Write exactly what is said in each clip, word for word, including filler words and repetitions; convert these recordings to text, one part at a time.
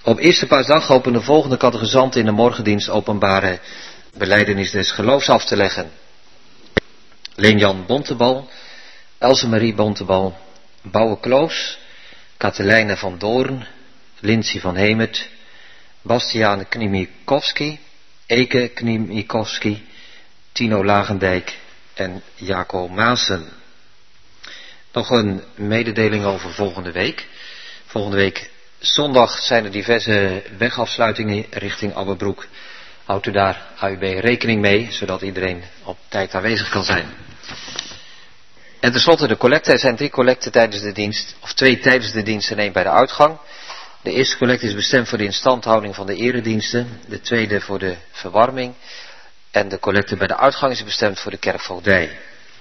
Op eerste paasdag hopen de volgende catechizanten in de morgendienst openbare belijdenis des geloofs af te leggen. Leen-Jan Bontebal, Else-Marie Bontebal, Bouwe Kloos, Katelijne van Doorn, Lindsay van Hemert, Bastiaan Knimikowski, Eke Knimikowski, Tino Lagendijk en Jaco Maassen. Nog een mededeling over volgende week. Volgende week zondag zijn er diverse wegafsluitingen richting Abbebroek. Houdt u daar A U B rekening mee, zodat iedereen op tijd aanwezig kan zijn. En tenslotte de collecte. Er zijn drie collecten tijdens de dienst, of twee tijdens de dienst en één bij de uitgang. De eerste collecte is bestemd voor de instandhouding van de erediensten. De tweede voor de verwarming. En de collecte bij de uitgang is bestemd voor de kerkvoogdij.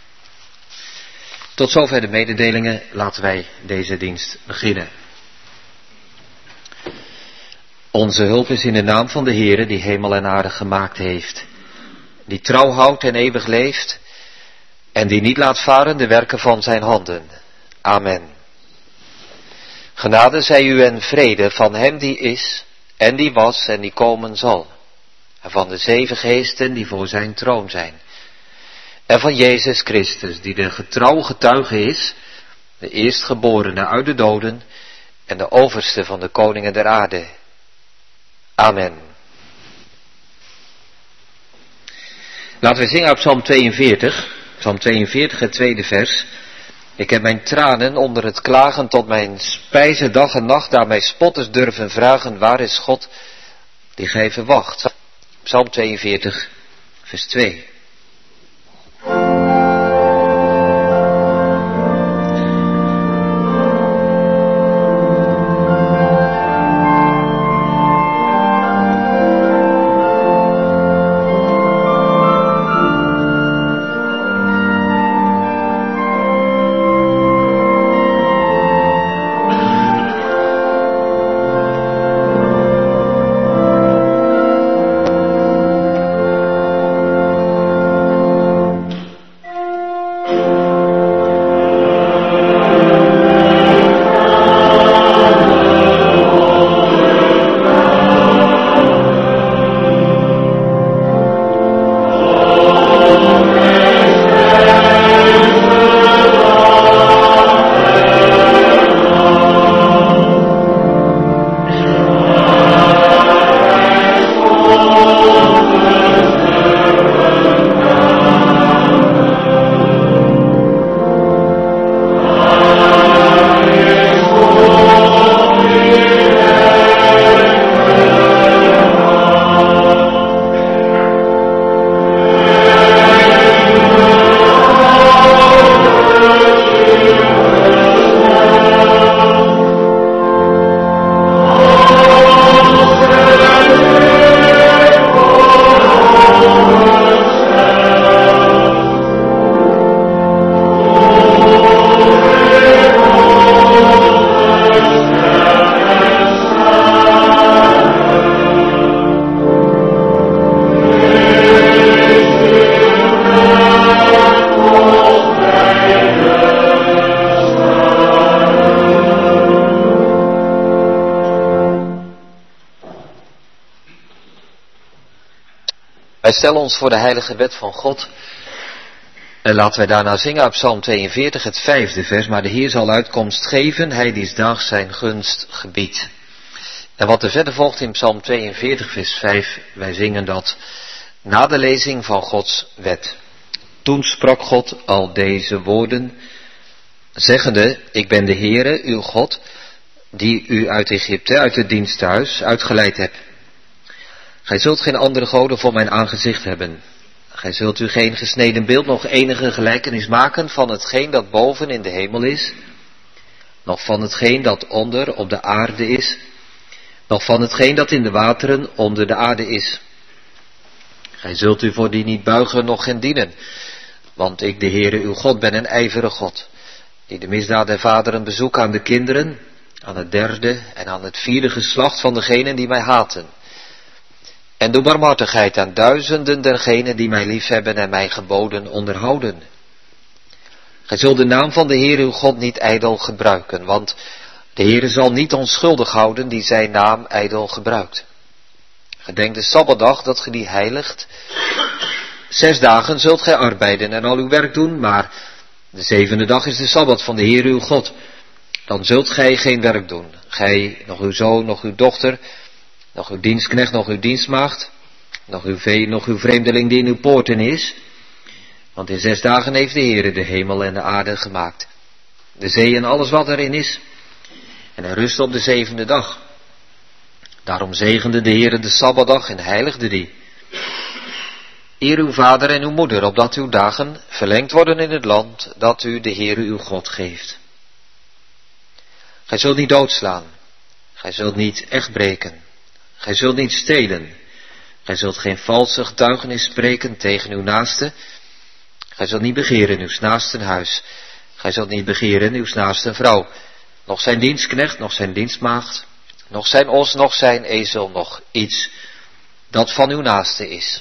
Tot zover de mededelingen. Laten wij deze dienst beginnen. Onze hulp is in de naam van de Heere die hemel en aarde gemaakt heeft. Die trouw houdt en eeuwig leeft. En die niet laat varen de werken van zijn handen. Amen. Genade zij u en vrede van hem die is, en die was, en die komen zal. En van de zeven geesten die voor zijn troon zijn. En van Jezus Christus, die de getrouw getuige is, de eerstgeborene uit de doden, en de overste van de koningen der aarde. Amen. Laten we zingen uit Psalm tweeënveertig. Psalm tweeënveertig, het tweede vers. Ik heb mijn tranen onder het klagen tot mijn spijze dag en nacht, daar mij spotters durven vragen, waar is God die gij verwacht? Psalm tweeënveertig, vers twee. Wij stellen ons voor de heilige wet van God. En laten wij daarna zingen uit Psalm tweeënveertig, het vijfde vers. Maar de Heer zal uitkomst geven, hij die daags zijn gunst gebiedt. En wat er verder volgt in Psalm tweeënveertig, vers vijf. Wij zingen dat na de lezing van Gods wet. Toen sprak God al deze woorden, zeggende, ik ben de Heere, uw God, die u uit Egypte, uit het diensthuis, uitgeleid hebt. Gij zult geen andere goden voor mijn aangezicht hebben. Gij zult u geen gesneden beeld, nog enige gelijkenis maken van hetgeen dat boven in de hemel is, nog van hetgeen dat onder op de aarde is, nog van hetgeen dat in de wateren onder de aarde is. Gij zult u voor die niet buigen, noch hen dienen, want ik, de Heere, uw God, ben een ijvere God, die de misdaad der vaderen bezoekt aan de kinderen, aan het derde en aan het vierde geslacht van degenen die mij haten. En doe barmhartigheid aan duizenden dergenen die mij liefhebben en mijn geboden onderhouden. Gij zult de naam van de Heer uw God niet ijdel gebruiken, want De Heere zal niet onschuldig houden die zijn naam ijdel gebruikt. Gedenk de Sabbatdag dat ge die heiligt. Zes dagen zult gij arbeiden en al uw werk doen, maar de zevende dag is de Sabbat van de Heere uw God. Dan zult gij geen werk doen. Gij, nog uw zoon, nog uw dochter, nog uw dienstknecht, nog uw dienstmaagd, nog uw vee, nog uw vreemdeling die in uw poorten is. Want in zes dagen heeft de Heere de hemel en de aarde gemaakt, de zee en alles wat erin is. En hij rustte op de zevende dag. Daarom zegende de Heere de Sabbatdag en heiligde die. Eer uw vader en uw moeder, opdat uw dagen verlengd worden in het land dat u de Heere uw God geeft. Gij zult niet doodslaan. Gij zult niet echtbreken. Gij zult niet stelen. Gij zult geen valse getuigenis spreken tegen uw naaste. Gij zult niet begeren uw naasten huis. Gij zult niet begeren uw naaste vrouw. Nog zijn dienstknecht, nog zijn dienstmaagd. Nog zijn os, nog zijn ezel, nog iets dat van uw naaste is.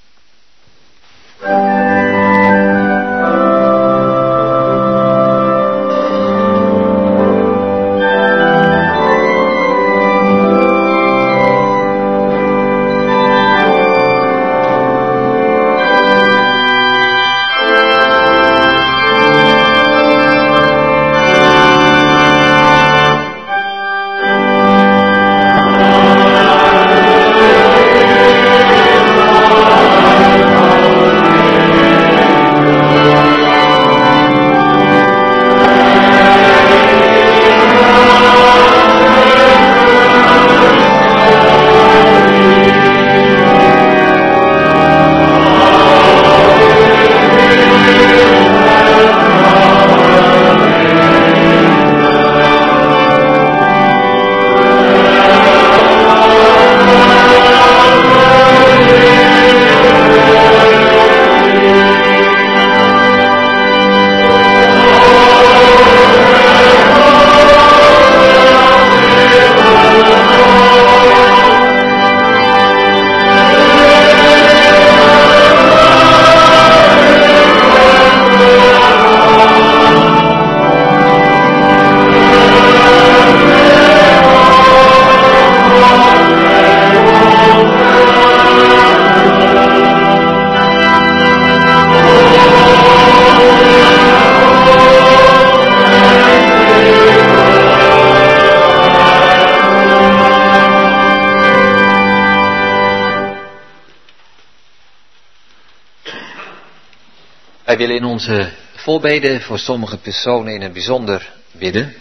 Wij willen in onze voorbeden voor sommige personen in het bijzonder bidden.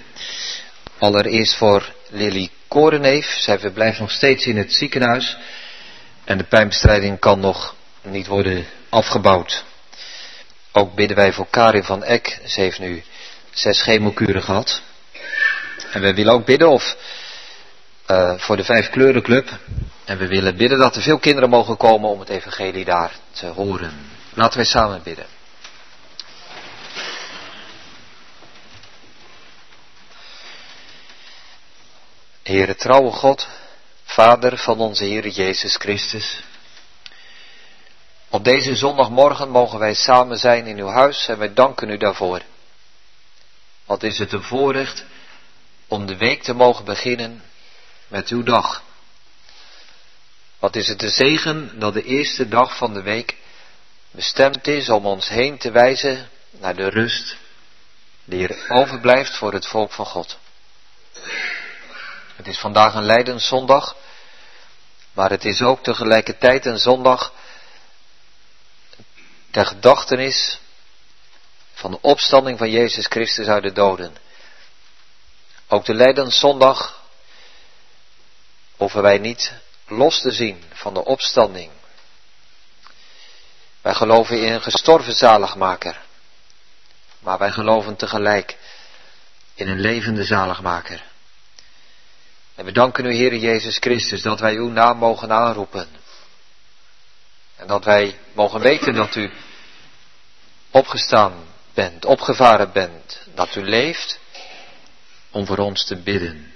Allereerst voor Lily Koreneef. Zij verblijft nog steeds in het ziekenhuis. En de pijnbestrijding kan nog niet worden afgebouwd. Ook bidden wij voor Karin van Eck. Ze heeft nu zes chemokuren gehad. En we willen ook bidden of, uh, voor de Vijf Kleurenclub. En we willen bidden dat er veel kinderen mogen komen om het evangelie daar te horen. Laten wij samen bidden. Heere trouwe God, Vader van onze Heer Jezus Christus. Op deze zondagmorgen mogen wij samen zijn in uw huis en wij danken u daarvoor. Wat is het een voorrecht om de week te mogen beginnen met uw dag. Wat is het een zegen dat de eerste dag van de week bestemd is om ons heen te wijzen naar de rust die er overblijft voor het volk van God. Het is vandaag een lijdenszondag, maar het is ook tegelijkertijd een zondag ter gedachtenis van de opstanding van Jezus Christus uit de doden. Ook de lijdenszondag hoeven wij niet los te zien van de opstanding. Wij geloven in een gestorven zaligmaker, maar wij geloven tegelijk in een levende zaligmaker. En we danken u, Heere Jezus Christus, dat wij uw naam mogen aanroepen. En dat wij mogen weten dat u opgestaan bent, opgevaren bent, dat u leeft om voor ons te bidden.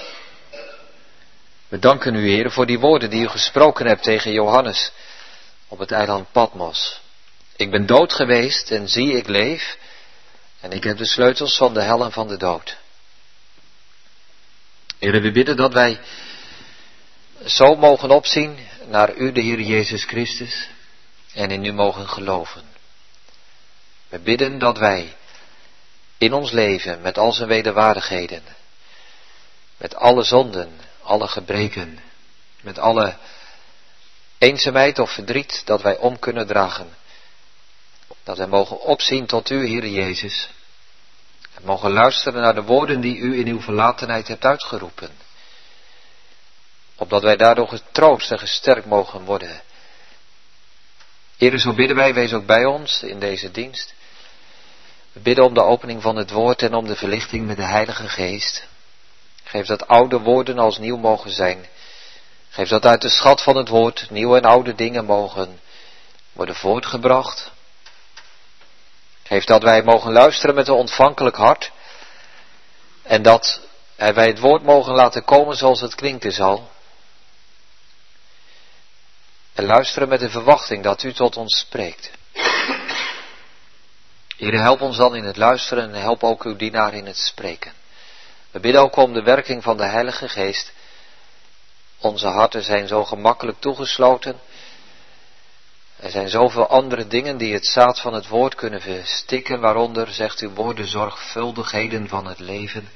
We danken u, Heere, voor die woorden die u gesproken hebt tegen Johannes op het eiland Patmos. Ik ben dood geweest en zie, ik leef en ik heb de sleutels van de hel en van de dood. Heere, we bidden dat wij zo mogen opzien naar u, de Heer Jezus Christus, en in u mogen geloven. We bidden dat wij in ons leven, met al zijn wederwaardigheden, met alle zonden, alle gebreken, met alle eenzaamheid of verdriet, dat wij om kunnen dragen. Dat wij mogen opzien tot u, Heer Jezus. En mogen luisteren naar de woorden die u in uw verlatenheid hebt uitgeroepen. Opdat wij daardoor getroost en gesterkt mogen worden. Heer, zo bidden wij, wees ook bij ons in deze dienst. We bidden om de opening van het woord en om de verlichting met de Heilige Geest. Geef dat oude woorden als nieuw mogen zijn. Geef dat uit de schat van het woord nieuwe en oude dingen mogen worden voortgebracht. Geef dat wij mogen luisteren met een ontvankelijk hart. En dat wij het woord mogen laten komen zoals het klinken zal. En luisteren met de verwachting dat u tot ons spreekt. Heer, help ons dan in het luisteren en help ook uw dienaar in het spreken. We bidden ook om de werking van de Heilige Geest. Onze harten zijn zo gemakkelijk toegesloten. Er zijn zoveel andere dingen die het zaad van het woord kunnen verstikken, waaronder, zegt uw woord, de zorgvuldigheden van het leven.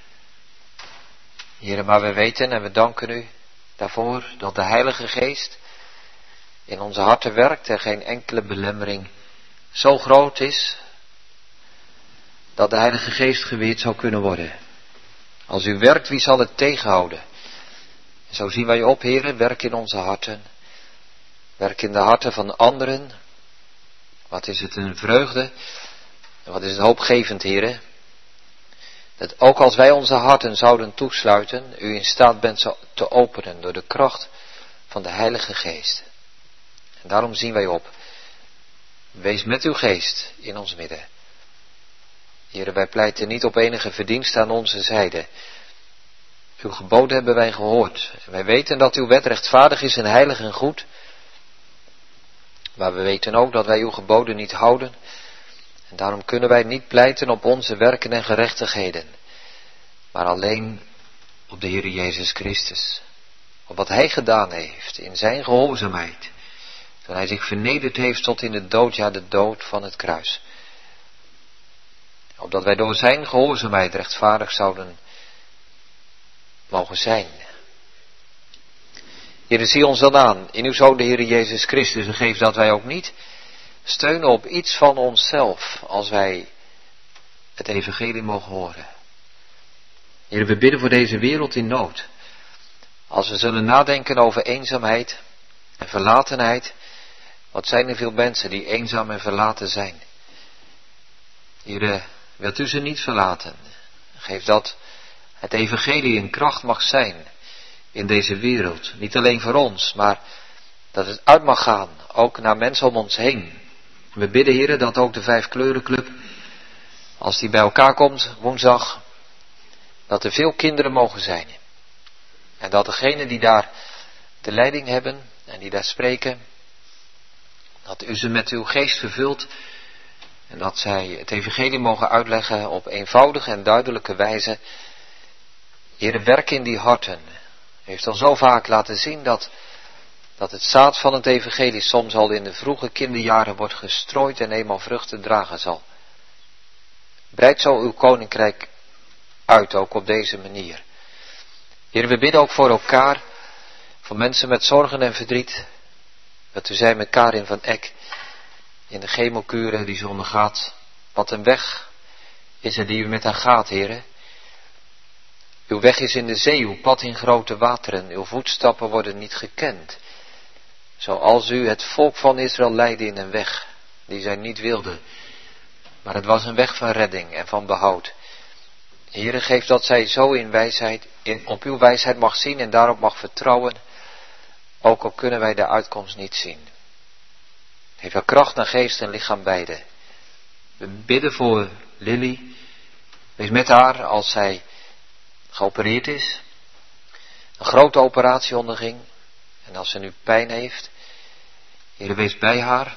Heer, maar we weten en we danken u daarvoor dat de Heilige Geest in onze harten werkt en geen enkele belemmering zo groot is dat de Heilige Geest geweerd zou kunnen worden. Als u werkt, wie zal het tegenhouden? En zo zien wij op, Heer, werk in onze harten. Werk in de harten van anderen. Wat is het een vreugde en wat is het hoopgevend, Heer. Dat ook als wij onze harten zouden toesluiten, u in staat bent ze te openen door de kracht van de Heilige Geest. En daarom zien wij op. Wees met uw geest in ons midden. Heer, wij pleiten niet op enige verdienste aan onze zijde. Uw geboden hebben wij gehoord. En wij weten dat uw wet rechtvaardig is en heilig en goed. Maar we weten ook dat wij uw geboden niet houden. En daarom kunnen wij niet pleiten op onze werken en gerechtigheden. Maar alleen op de Heer Jezus Christus. Op wat hij gedaan heeft in zijn gehoorzaamheid. Toen hij zich vernederd heeft tot in de dood, ja de dood van het kruis. Opdat wij door zijn gehoorzaamheid rechtvaardig zouden mogen zijn. Heer, zie ons dan aan in uw Zoon de Heer Jezus Christus en geef dat wij ook niet steunen op iets van onszelf als wij het evangelie mogen horen. Heer, we bidden voor deze wereld in nood. Als we zullen nadenken over eenzaamheid en verlatenheid, wat zijn er veel mensen die eenzaam en verlaten zijn. Heer, wilt u ze niet verlaten? Geef dat het evangelie een kracht mag zijn in deze wereld. Niet alleen voor ons, maar dat het uit mag gaan, ook naar mensen om ons heen. We bidden, Heer, dat ook de Vijfkleurenclub, als die bij elkaar komt woensdag, dat er veel kinderen mogen zijn. En dat degenen die daar de leiding hebben en die daar spreken, dat u ze met uw geest vervult en dat zij het evangelie mogen uitleggen op eenvoudige en duidelijke wijze. Heer, werk in die harten. U heeft al zo vaak laten zien dat, dat het zaad van het evangelie soms al in de vroege kinderjaren wordt gestrooid en eenmaal vruchten dragen zal. Breid zo uw koninkrijk uit, ook op deze manier. Heer, we bidden ook voor elkaar, voor mensen met zorgen en verdriet, dat u zij met Karin van Eck in de chemokuren die ze ondergaat, wat een weg is er die u met haar gaat, Heer. Uw weg is in de zee, uw pad in grote wateren, uw voetstappen worden niet gekend. Zoals u het volk van Israël leidde in een weg die zij niet wilden. Maar het was een weg van redding en van behoud. Heere, geef dat zij zo in wijsheid, in, op uw wijsheid mag zien en daarop mag vertrouwen. Ook al kunnen wij de uitkomst niet zien. Geef haar kracht naar geest en lichaam beide. We bidden voor Lily. Wees met haar als zij geopereerd is. Een grote operatie onderging. En als ze nu pijn heeft. Heer, wees bij haar.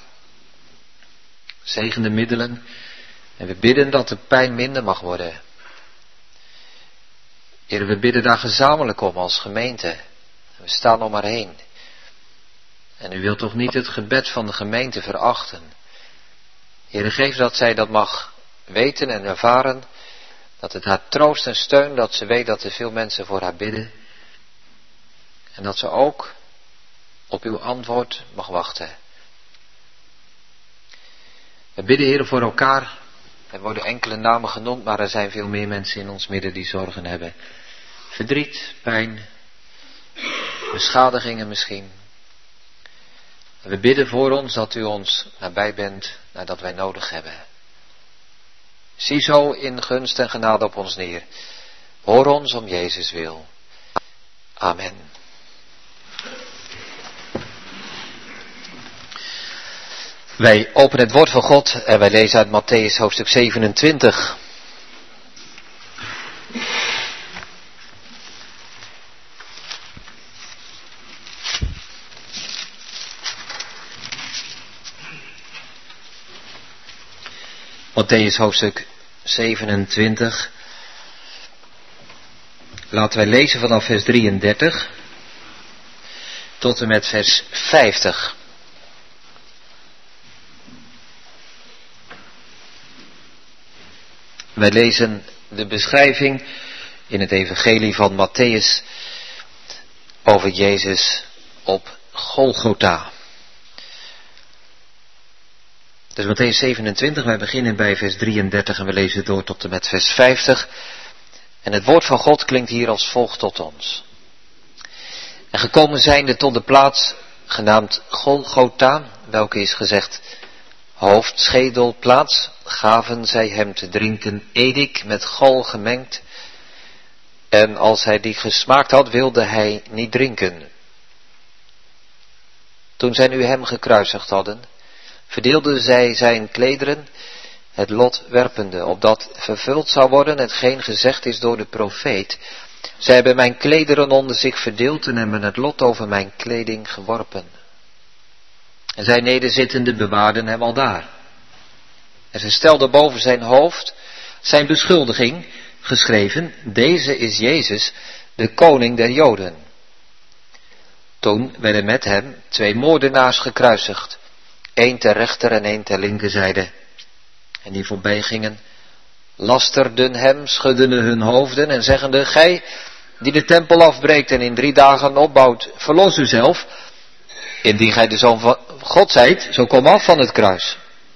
Zegen de middelen. En we bidden dat de pijn minder mag worden. Heer, we bidden daar gezamenlijk om als gemeente. We staan om maar heen. En u wilt toch niet het gebed van de gemeente verachten. Heer, geef dat zij dat mag weten en ervaren. Dat het haar troost en steun, dat ze weet dat er veel mensen voor haar bidden. En dat ze ook op uw antwoord mag wachten. We bidden, Heer, voor elkaar. Er worden enkele namen genoemd, maar er zijn veel meer mensen in ons midden die zorgen hebben. Verdriet, pijn, beschadigingen misschien. En we bidden voor ons dat u ons nabij bent nadat wij nodig hebben. Zie zo in gunst en genade op ons neer. Hoor ons om Jezus wil. Amen. Wij openen het woord van God en wij lezen uit Mattheüs hoofdstuk zevenentwintig. Mattheüs hoofdstuk zevenentwintig. Laten wij lezen vanaf vers drieëndertig tot en met vers vijftig. Wij lezen de beschrijving in het evangelie van Mattheüs over Jezus op Golgotha. Dus Mattheüs zevenentwintig, wij beginnen bij vers drieëndertig en we lezen door tot en met vers vijftig. En het woord van God klinkt hier als volgt tot ons. En gekomen zijnde tot de plaats genaamd Golgotha, welke is gezegd hoofdschedelplaats, gaven zij hem te drinken edik met gal gemengd. En als hij die gesmaakt had, wilde hij niet drinken. Toen zij nu hem gekruisigd hadden, verdeelden zij zijn klederen, het lot werpende, opdat vervuld zou worden hetgeen gezegd is door de profeet. Zij hebben mijn klederen onder zich verdeeld en hebben het lot over mijn kleding geworpen. En zij nederzittende bewaarden hem aldaar. En ze stelden boven zijn hoofd zijn beschuldiging, geschreven, deze is Jezus, de koning der Joden. Toen werden met hem twee moordenaars gekruisigd, één ter rechter en één ter linkerzijde. En die voorbij gingen, lasterden hem, schuddende hun hoofden en zeggende, gij die de tempel afbreekt en in drie dagen opbouwt, verlos uzelf. Indien gij de Zoon van God zijt, zo kom af van het kruis.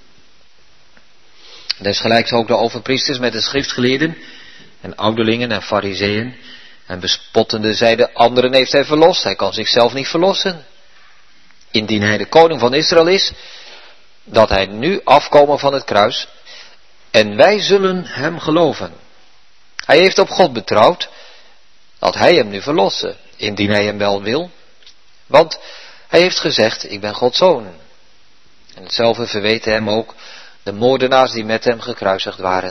Desgelijks ook de overpriesters met de schriftgeleerden en ouderlingen en farizeeën. En bespottende zeiden, anderen heeft hij verlost, hij kan zichzelf niet verlossen. Indien hij de koning van Israël is, dat hij nu afkomen van het kruis. En wij zullen hem geloven. Hij heeft op God betrouwd, dat hij hem nu verlossen, indien hij hem wel wil. Want hij heeft gezegd, ik ben Gods zoon. En hetzelfde verweten hem ook de moordenaars die met hem gekruisigd waren.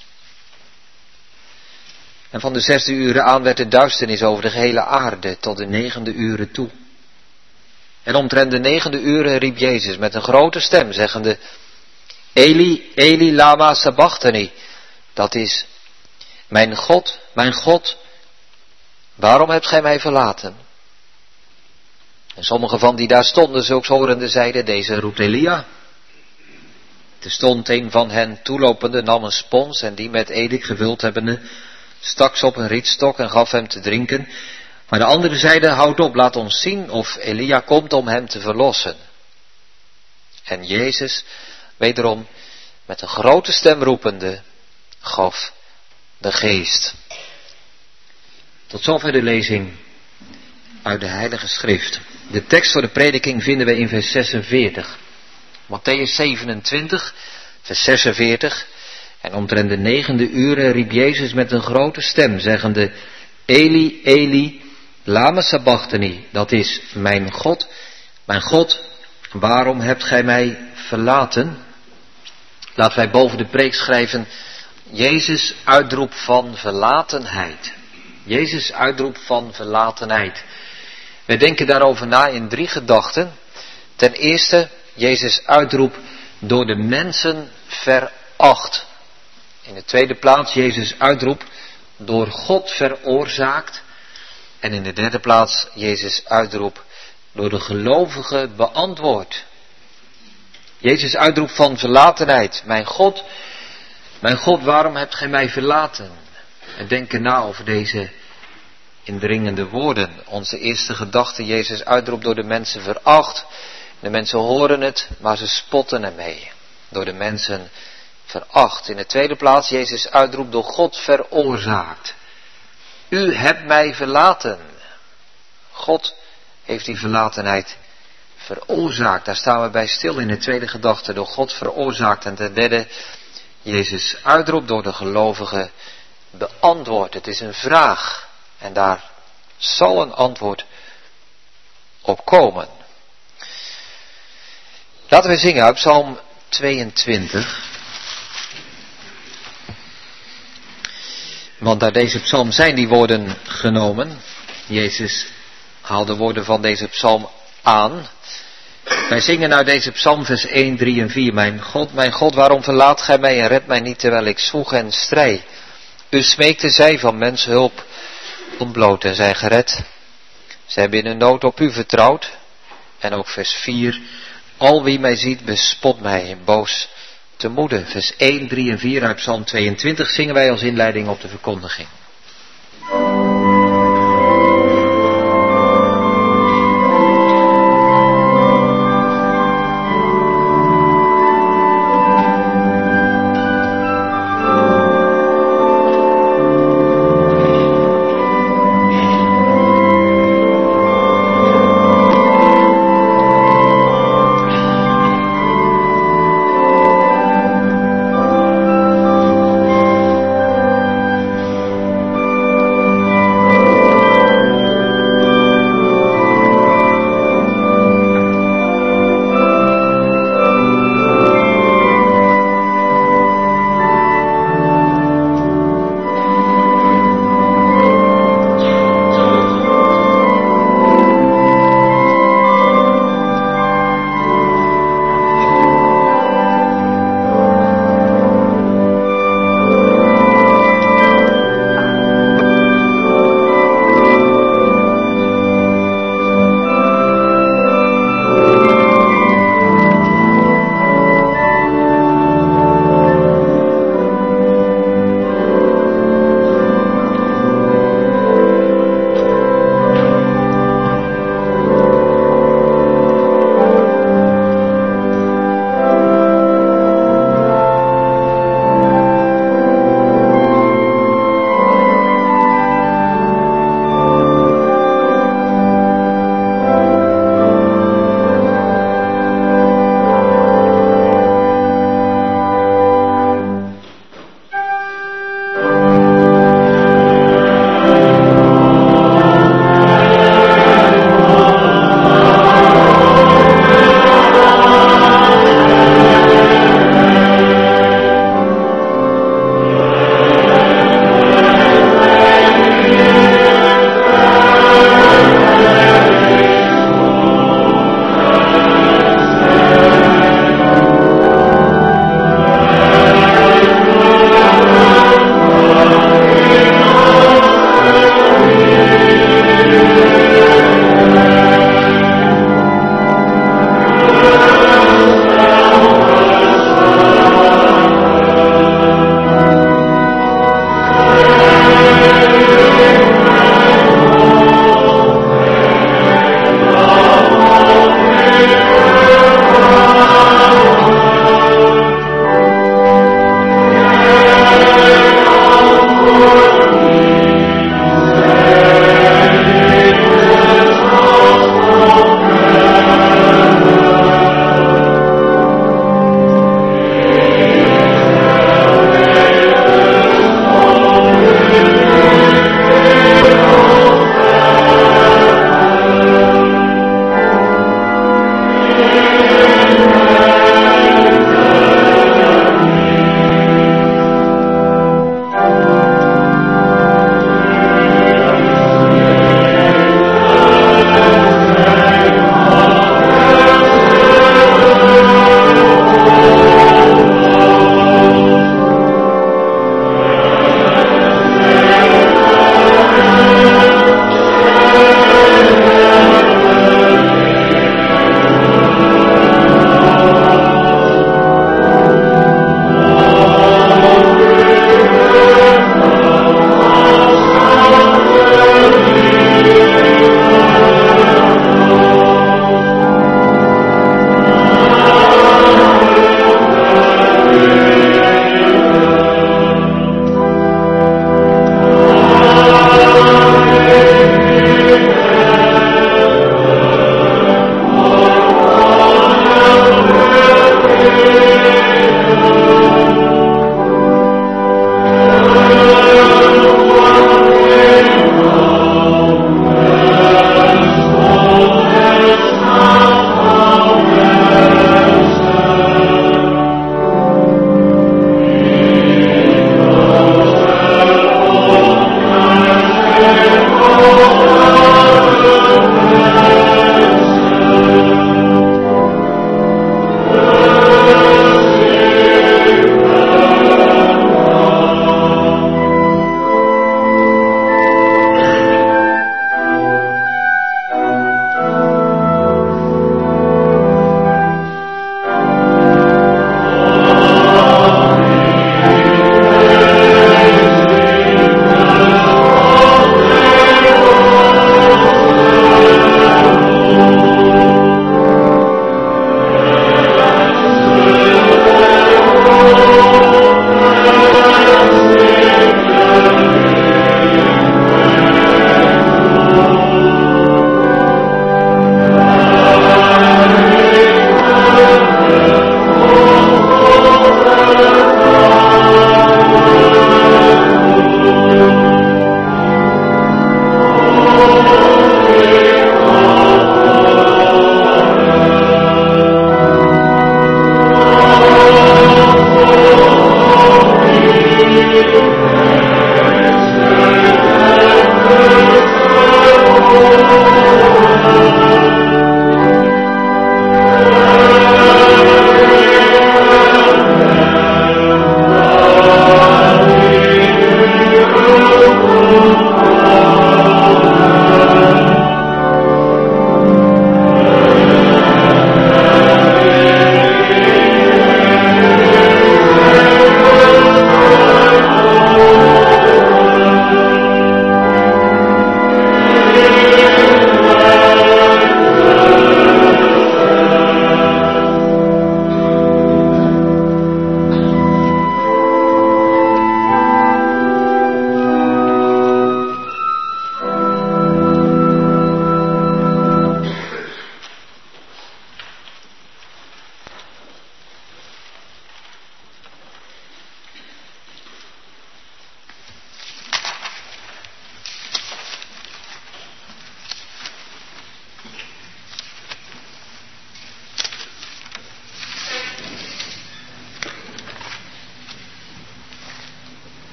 En van de zesde uren aan werd de duisternis over de gehele aarde tot de negende uren toe. En omtrent de negende uren riep Jezus met een grote stem, zeggende, Eli, Eli, lama sabachthani. Dat is, mijn God, mijn God, waarom hebt gij mij verlaten? En sommigen van die daar stonden, zulks horende, zeiden, deze roept Elia. Er stond een van hen toelopende, nam een spons en die met edik gevuld hebbende, stak ze op een rietstok en gaf hem te drinken. Maar de anderen zeiden, houd op, laat ons zien of Elia komt om hem te verlossen. En Jezus, wederom met een grote stem roepende, gaf de geest. Tot zover de lezing uit de Heilige Schrift. De tekst voor de prediking vinden we in vers zesenveertig. Mattheüs zevenentwintig, vers zesenveertig. En omtrent de negende uren riep Jezus met een grote stem, zeggende, Eli, Eli, lama sabachthani. Dat is, mijn God, mijn God, waarom hebt gij mij verlaten? Laten wij boven de preek schrijven, Jezus uitroep van verlatenheid. Jezus uitroep van verlatenheid. Wij denken daarover na in drie gedachten. Ten eerste, Jezus uitroep door de mensen veracht. In de tweede plaats, Jezus uitroep door God veroorzaakt. En in de derde plaats Jezus' uitroep door de gelovigen beantwoord. Jezus' uitroep van verlatenheid. Mijn God, mijn God, waarom hebt gij mij verlaten? En denk er na over deze indringende woorden. Onze eerste gedachte, Jezus' uitroep door de mensen veracht. De mensen horen het, maar ze spotten ermee. Door de mensen veracht. In de tweede plaats, Jezus' uitroep door God veroorzaakt. U hebt mij verlaten. God heeft die verlatenheid veroorzaakt. Daar staan we bij stil in de tweede gedachte. Door God veroorzaakt. En ten derde, Jezus' uitroep door de gelovigen beantwoord. Het is een vraag. En daar zal een antwoord op komen. Laten we zingen uit Psalm tweeëntwintig. Want uit deze psalm zijn die woorden genomen. Jezus haalde woorden van deze psalm aan. Wij zingen uit deze psalm vers één, drie en vier. Mijn God, mijn God, waarom verlaat gij mij en redt mij niet terwijl ik zwoeg en strijd? U smeekte zij van mensen hulp ontbloot en zijn gered. Zij hebben in hun nood op u vertrouwd. En ook vers vier. Al wie mij ziet bespot mij in boos te moede. Vers één, drie en vier uit Psalm tweeëntwintig zingen wij als inleiding op de verkondiging.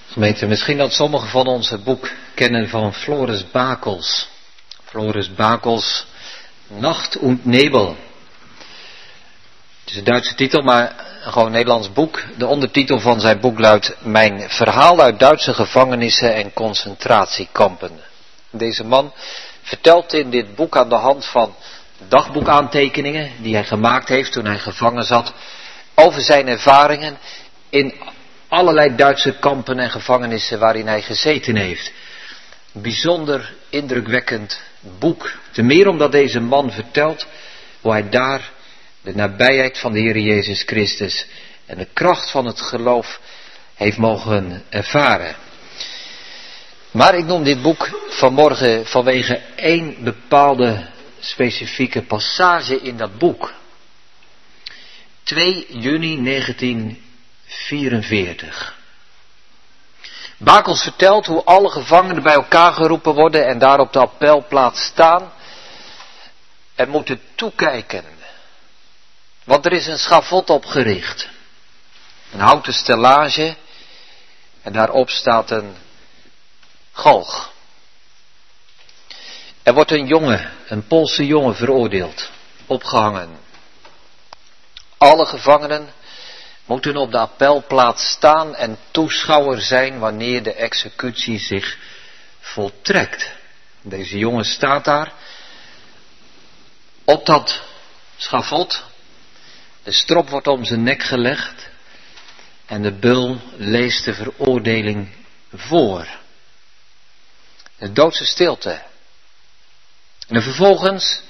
Gemeente, misschien dat sommigen van ons het boek kennen van Floris Bakels. Floris Bakels, Nacht und Nebel. Het is een Duitse titel, maar gewoon een Nederlands boek. De ondertitel van zijn boek luidt: Mijn verhaal uit Duitse gevangenissen en concentratiekampen. Deze man vertelt in dit boek aan de hand van dagboekaantekeningen die hij gemaakt heeft toen hij gevangen zat, over zijn ervaringen in allerlei Duitse kampen en gevangenissen waarin hij gezeten heeft. Een bijzonder indrukwekkend boek. Ten meer omdat deze man vertelt hoe hij daar de nabijheid van de Heer Jezus Christus en de kracht van het geloof heeft mogen ervaren. Maar ik noem dit boek vanmorgen vanwege één bepaalde specifieke passage in dat boek. twee juni negentien vierenveertig. Bakels vertelt hoe alle gevangenen bij elkaar geroepen worden en daar op de appelplaats staan en moeten toekijken. Want er is een schavot opgericht. Een houten stellage en daarop staat een galg. Er wordt een jongen, een Poolse jongen veroordeeld, opgehangen. Alle gevangenen moeten op de appelplaats staan en toeschouwer zijn wanneer de executie zich voltrekt. Deze jongen staat daar op dat schavot. De strop wordt om zijn nek gelegd en de beul leest de veroordeling voor. De doodse stilte. En vervolgens,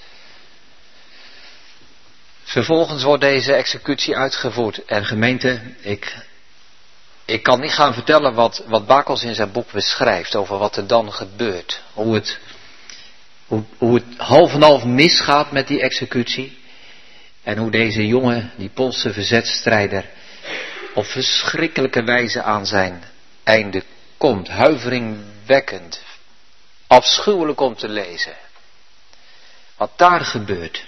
vervolgens wordt deze executie uitgevoerd. En gemeente, ik, ik kan niet gaan vertellen wat, wat Bakels in zijn boek beschrijft over wat er dan gebeurt. Hoe het, hoe, hoe het half en half misgaat met die executie. En hoe deze jongen, die Poolse verzetstrijder, op verschrikkelijke wijze aan zijn einde komt. Huiveringwekkend. Afschuwelijk om te lezen. Wat daar gebeurt.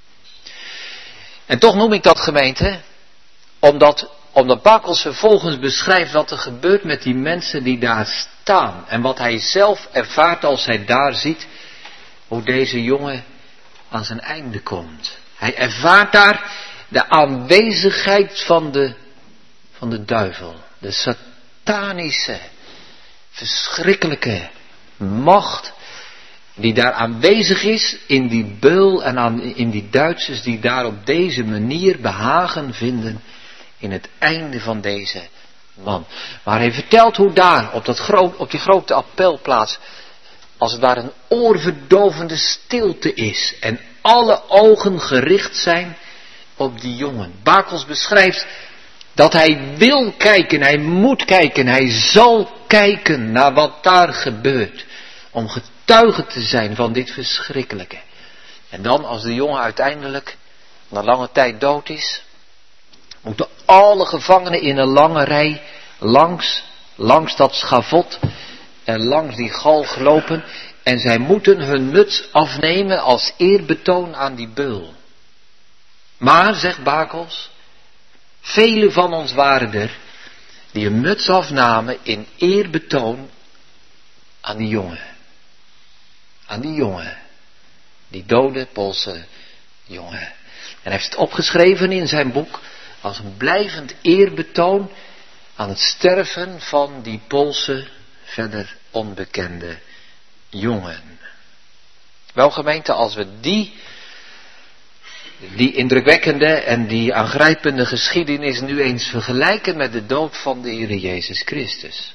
En toch noem ik dat, gemeente, omdat, omdat Bakels vervolgens beschrijft wat er gebeurt met die mensen die daar staan. En wat hij zelf ervaart als hij daar ziet hoe deze jongen aan zijn einde komt. Hij ervaart daar de aanwezigheid van de, van de duivel. De satanische, verschrikkelijke macht die daar aanwezig is in die beul en aan, in die Duitsers die daar op deze manier behagen vinden in het einde van deze man. Maar hij vertelt hoe daar op, dat gro- op die grote appelplaats als het daar een oorverdovende stilte is en alle ogen gericht zijn op die jongen. Bakels beschrijft dat hij wil kijken, hij moet kijken, hij zal kijken naar wat daar gebeurt. Om getuige te zijn van dit verschrikkelijke. En dan als de jongen uiteindelijk na lange tijd dood is, moeten alle gevangenen in een lange rij langs, langs dat schavot en langs die galg lopen. En zij moeten hun muts afnemen als eerbetoon aan die beul. Maar, zegt Bakels, velen van ons waren er die een muts afnamen in eerbetoon aan die jongen. Aan die jongen. Die dode Poolse jongen. En hij heeft het opgeschreven in zijn boek als een blijvend eerbetoon aan het sterven van die Poolse, verder onbekende jongen. Wel, gemeente, als we die, die indrukwekkende en die aangrijpende geschiedenis nu eens vergelijken met de dood van de Heer Jezus Christus,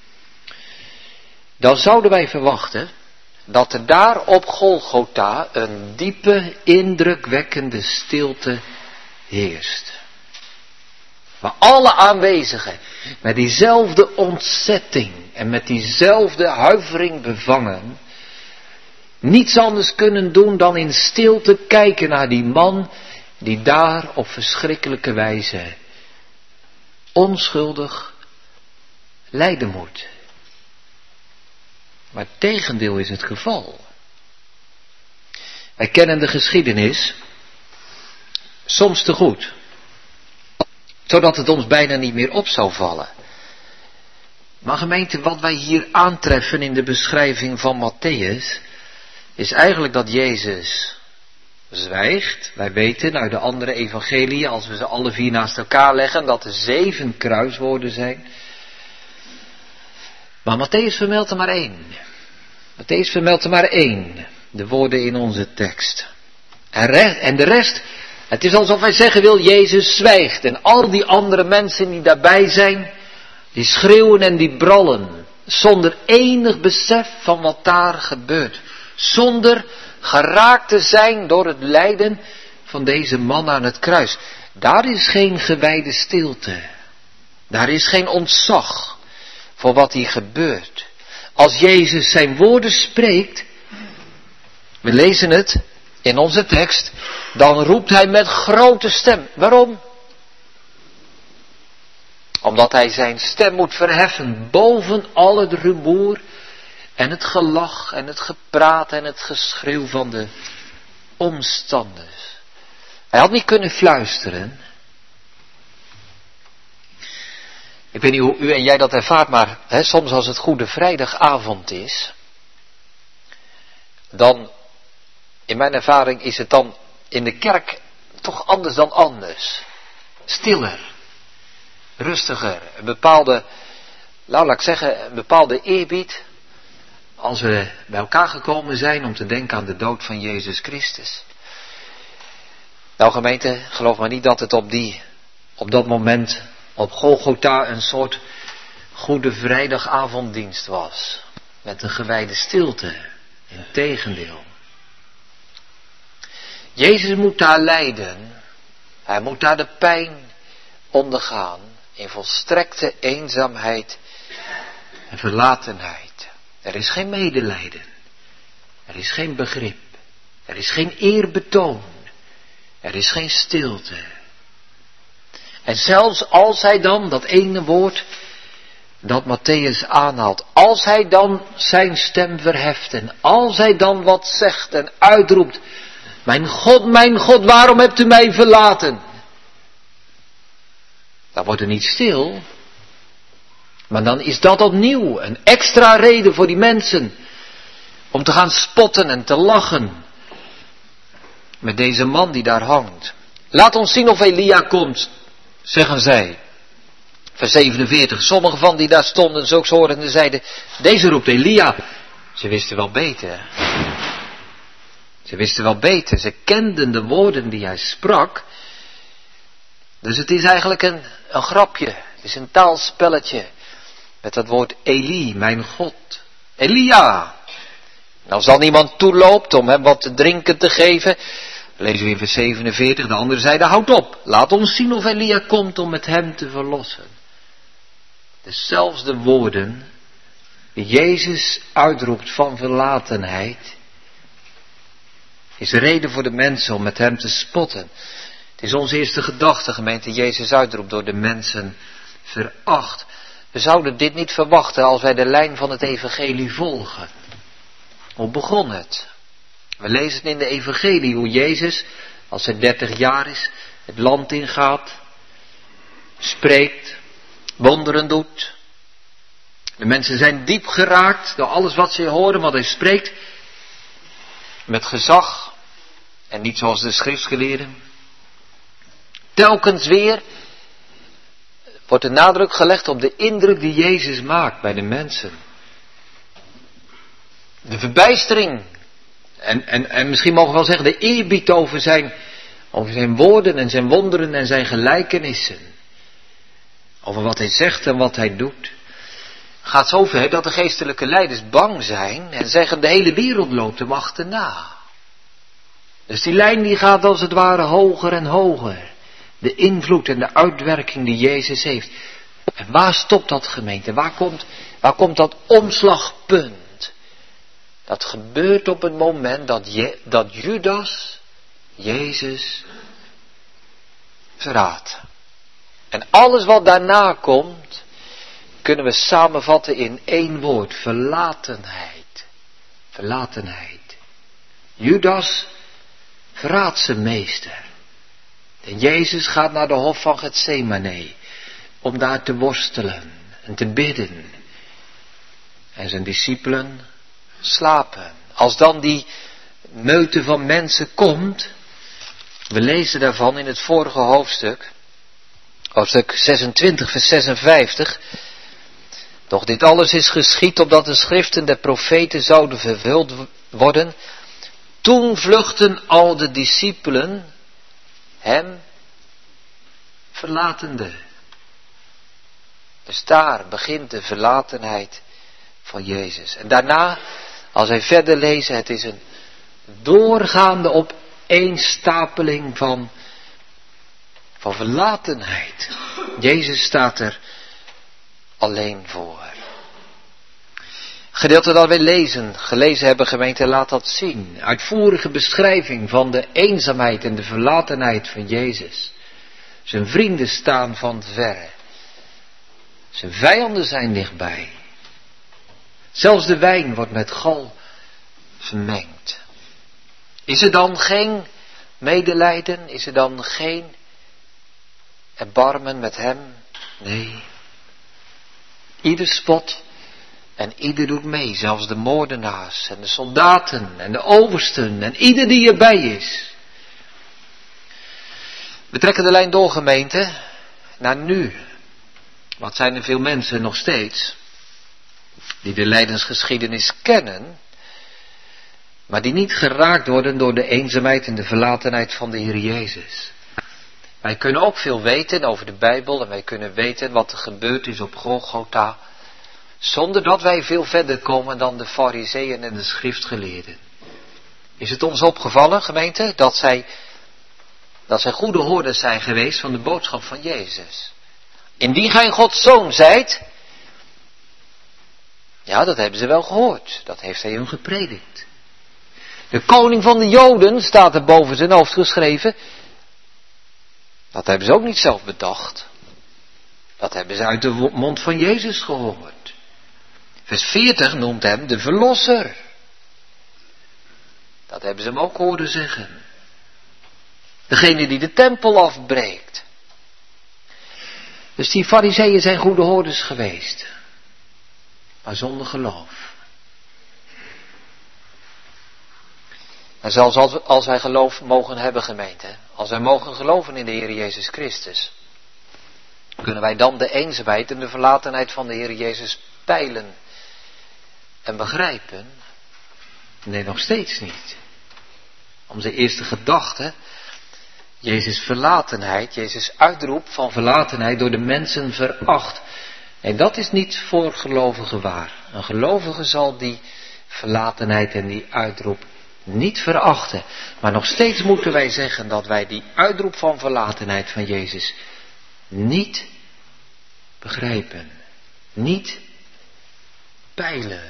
dan zouden wij verwachten dat er daar op Golgotha een diepe, indrukwekkende stilte heerst. Waar alle aanwezigen met diezelfde ontzetting en met diezelfde huivering bevangen, niets anders kunnen doen dan in stilte kijken naar die man die daar op verschrikkelijke wijze onschuldig lijden moet. Maar het tegendeel is het geval. Wij kennen de geschiedenis soms te goed, zodat het ons bijna niet meer op zou vallen. Maar gemeente, wat wij hier aantreffen in de beschrijving van Matthäus, is eigenlijk dat Jezus zwijgt. Wij weten uit de andere evangeliën, als we ze alle vier naast elkaar leggen, dat er zeven kruiswoorden zijn. Maar Matthäus vermeldt er maar één. Matthäus vermeldt er maar één. De woorden in onze tekst. En, re- en de rest, het is alsof hij zeggen wil, Jezus zwijgt. En al die andere mensen die daarbij zijn, die schreeuwen en die brallen. Zonder enig besef van wat daar gebeurt. Zonder geraakt te zijn door het lijden van deze man aan het kruis. Daar is geen gewijde stilte. Daar is geen ontzag voor wat hier gebeurt. Als Jezus zijn woorden spreekt, we lezen het in onze tekst, dan roept hij met grote stem. Waarom? Omdat hij zijn stem moet verheffen boven al het rumoer en het gelach en het gepraat en het geschreeuw van de omstanders. Hij had niet kunnen fluisteren. Ik weet niet hoe u en jij dat ervaart, maar hè, soms als het Goede Vrijdagavond is, dan, in mijn ervaring is het dan in de kerk toch anders dan anders. Stiller, rustiger, een bepaalde, nou laat ik zeggen, een bepaalde eerbied, als we bij elkaar gekomen zijn om te denken aan de dood van Jezus Christus. Nou gemeente, geloof maar niet dat het op die, op dat moment op Golgotha een soort Goede Vrijdagavonddienst was. Met een gewijde stilte. Integendeel. Jezus moet daar lijden. Hij moet daar de pijn ondergaan. In volstrekte eenzaamheid en verlatenheid. Er is geen medelijden. Er is geen begrip. Er is geen eerbetoon. Er is geen stilte. En zelfs als hij dan, dat ene woord dat Matthäus aanhaalt, als hij dan zijn stem verheft en als hij dan wat zegt en uitroept, mijn God, mijn God, waarom hebt u mij verlaten? Dan wordt er niet stil, maar dan is dat opnieuw een extra reden voor die mensen om te gaan spotten en te lachen met deze man die daar hangt. Laat ons zien of Elia komt, zeggen zij. Vers zevenenveertig. Sommigen van die daar stonden, zulks horende, zeiden, deze roept Elia. Ze wisten wel beter. Ze wisten wel beter. Ze kenden de woorden die hij sprak. Dus het is eigenlijk een, een grapje. Het is een taalspelletje. Met dat woord Eli, mijn God. Elia. Nou, als dan iemand toeloopt om hem wat te drinken te geven, lezen we in vers zevenenveertig, de andere zeiden, houd op, laat ons zien of Elia komt om met hem te verlossen. Dus zelfs de woorden die Jezus uitroept van verlatenheid, is de reden voor de mensen om met hem te spotten. Het is onze eerste gedachte, gemeente, Jezus uitroept door de mensen veracht. We zouden dit niet verwachten als wij de lijn van het evangelie volgen. Hoe begon het? We lezen in de evangelie hoe Jezus, als hij dertig jaar is, het land ingaat, spreekt, wonderen doet. De mensen zijn diep geraakt door alles wat ze horen, wat hij spreekt, met gezag en niet zoals de schriftgeleerden. Telkens weer wordt de nadruk gelegd op de indruk die Jezus maakt bij de mensen. De verbijstering. En, en, en misschien mogen we wel zeggen de eerbied over zijn, over zijn woorden en zijn wonderen en zijn gelijkenissen. Over wat hij zegt en wat hij doet. Gaat zo ver dat de geestelijke leiders bang zijn en zeggen de hele wereld loopt hem achterna. Dus die lijn die gaat als het ware hoger en hoger. De invloed en de uitwerking die Jezus heeft. En waar stopt dat, gemeente? Waar komt, waar komt dat omslagpunt? Dat gebeurt op het moment dat, Je, dat Judas Jezus verraadt. En alles wat daarna komt, kunnen we samenvatten in één woord. Verlatenheid. Verlatenheid. Judas verraadt zijn meester. En Jezus gaat naar de hof van Getsemane om daar te worstelen en te bidden. en zijn discipelen slapen. Als dan die meute van mensen komt, we lezen daarvan in het vorige hoofdstuk, hoofdstuk zesentwintig vers zesenvijftig, doch dit alles is geschied opdat de schriften der profeten zouden vervuld worden. Toen vluchtten al de discipelen hem verlatende. Dus daar begint de verlatenheid van Jezus. En daarna, als wij verder lezen, het is een doorgaande opeenstapeling van, van verlatenheid. Jezus staat er alleen voor. Gedeelte dat wij lezen, gelezen hebben, gemeente, laat dat zien. Uitvoerige beschrijving van de eenzaamheid en de verlatenheid van Jezus. Zijn vrienden staan van verre. Zijn vijanden zijn dichtbij. Zelfs de wijn wordt met gal vermengd. Is er dan geen medelijden? Is er dan geen erbarmen met hem? Nee. Ieder spot en ieder doet mee. Zelfs de moordenaars en de soldaten en de oversten en ieder die erbij is. We trekken de lijn door, gemeente, naar nu. Wat zijn er veel mensen nog steeds die de lijdensgeschiedenis kennen, maar die niet geraakt worden door de eenzaamheid en de verlatenheid van de Heer Jezus. Wij kunnen ook veel weten over de Bijbel en wij kunnen weten wat er gebeurd is op Golgotha, zonder dat wij veel verder komen dan de Farizeeën en de schriftgeleerden. Is het ons opgevallen, gemeente, dat zij, dat zij goede hoorders zijn geweest van de boodschap van Jezus? Indien gij Gods zoon zijt, ja, dat hebben ze wel gehoord. Dat heeft hij hun gepredikt. De koning van de Joden staat er boven zijn hoofd geschreven. Dat hebben ze ook niet zelf bedacht. Dat hebben ze uit de mond van Jezus gehoord. Vers veertig noemt hem de verlosser. Dat hebben ze hem ook horen zeggen. Degene die de tempel afbreekt. Dus die Farizeeën zijn goede hoorders geweest. Maar zonder geloof. En zelfs als, als wij geloof mogen hebben, gemeente, als wij mogen geloven in de Heer Jezus Christus, kunnen wij dan de eenzaamheid en de verlatenheid van de Heer Jezus peilen en begrijpen? Nee, nog steeds niet. Onze eerste gedachte, Jezus verlatenheid, Jezus uitroep van verlatenheid door de mensen veracht. En dat is niet voor gelovigen waar. Een gelovige zal die verlatenheid en die uitroep niet verachten. Maar nog steeds moeten wij zeggen dat wij die uitroep van verlatenheid van Jezus niet begrijpen. Niet peilen.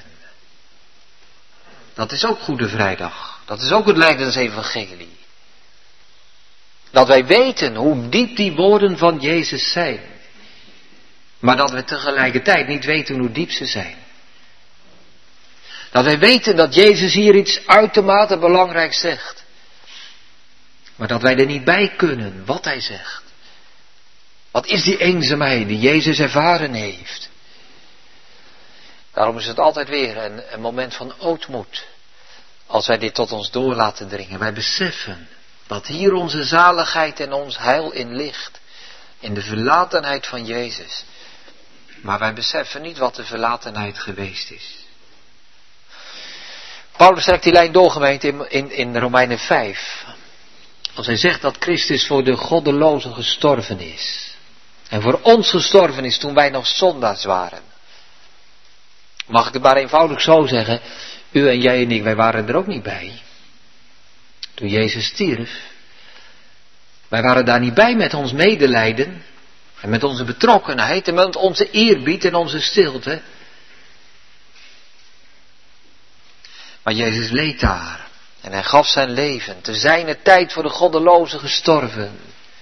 Dat is ook Goede Vrijdag. Dat is ook het Lijdensevangelie. Dat wij weten hoe diep die woorden van Jezus zijn. Maar dat we tegelijkertijd niet weten hoe diep ze zijn. Dat wij weten dat Jezus hier iets uitermate belangrijks zegt. Maar dat wij er niet bij kunnen wat hij zegt. Wat is die eenzaamheid die Jezus ervaren heeft? Daarom is het altijd weer een, een moment van ootmoed. Als wij dit tot ons door laten dringen. Wij beseffen dat hier onze zaligheid en ons heil in ligt. In de verlatenheid van Jezus. Maar wij beseffen niet wat de verlatenheid geweest is. Paulus trekt die lijn door, gemeente, in, in, in Romeinen vijf. Als hij zegt dat Christus voor de goddelozen gestorven is. En voor ons gestorven is toen wij nog zondaars waren. Mag ik het maar eenvoudig zo zeggen. U en jij en ik, wij waren er ook niet bij. Toen Jezus stierf. Wij waren daar niet bij met ons medelijden. En met onze betrokkenheid en met onze eerbied en onze stilte. Maar Jezus leed daar. En hij gaf zijn leven. Te zijner tijd voor de goddelozen gestorven.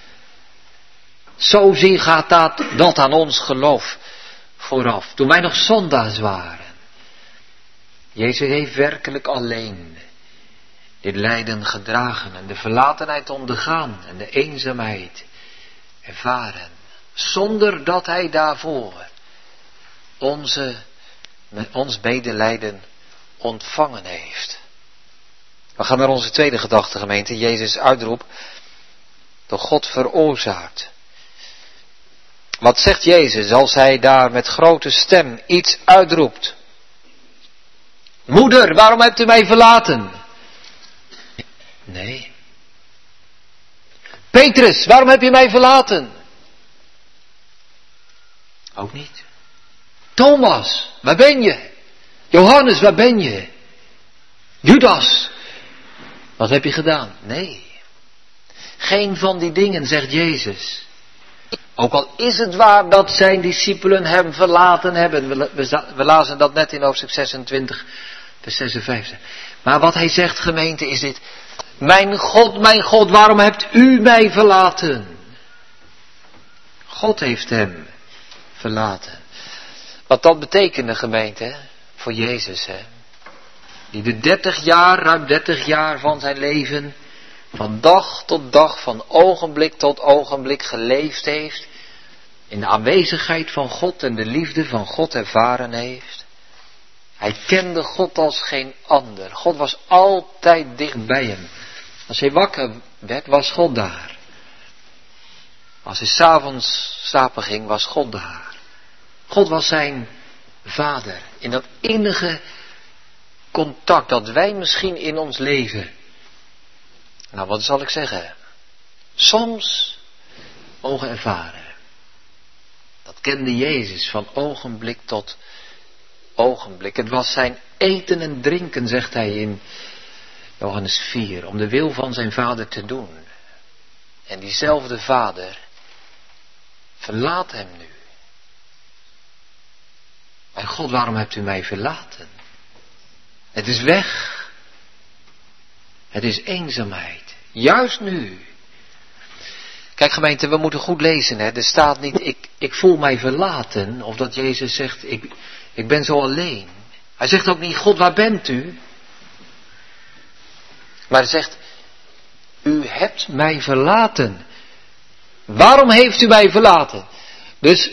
Zozeer gaat dat, dat aan ons geloof vooraf. Toen wij nog zondaars waren. Jezus heeft werkelijk alleen dit lijden gedragen. En de verlatenheid ondergaan. En de eenzaamheid ervaren. Zonder dat hij daarvoor onze met ons medelijden ontvangen heeft. We gaan naar onze tweede gedachte, gemeente. Jezus' uitroep, door God veroorzaakt. Wat zegt Jezus als hij daar met grote stem iets uitroept? Moeder, waarom hebt u mij verlaten? Nee. Petrus, waarom heb je mij verlaten? Ook niet. Thomas, waar ben je? Johannes, waar ben je? Judas, wat heb je gedaan? Nee. Geen van die dingen, zegt Jezus. Ook al is het waar dat zijn discipelen hem verlaten hebben. We, we, we lazen dat net in hoofdstuk zesentwintig, vers zesenvijftig. Maar wat hij zegt, gemeente, is dit. Mijn God, mijn God, waarom hebt u mij verlaten? God heeft hem verlaten. Wat dat betekende, gemeente, voor Jezus, hè. Die de dertig jaar, ruim dertig jaar van zijn leven, van dag tot dag, van ogenblik tot ogenblik geleefd heeft. In de aanwezigheid van God en de liefde van God ervaren heeft. Hij kende God als geen ander. God was altijd dicht bij hem. Als hij wakker werd, was God daar. Als hij 's avonds slapen ging, was God daar. God was zijn vader. In dat innige contact dat wij misschien in ons leven, nou wat zal ik zeggen, soms mogen ervaren. Dat kende Jezus van ogenblik tot ogenblik. Het was zijn eten en drinken, zegt hij in Johannes vier, om de wil van zijn vader te doen. En diezelfde vader verlaat hem nu. Mijn God, waarom hebt u mij verlaten? Het is weg. Het is eenzaamheid. Juist nu. Kijk gemeente, we moeten goed lezen. Hè? Er staat niet, ik, ik voel mij verlaten. Of dat Jezus zegt, ik, ik ben zo alleen. Hij zegt ook niet, God, waar bent u? Maar hij zegt, u hebt mij verlaten. Waarom heeft u mij verlaten? Dus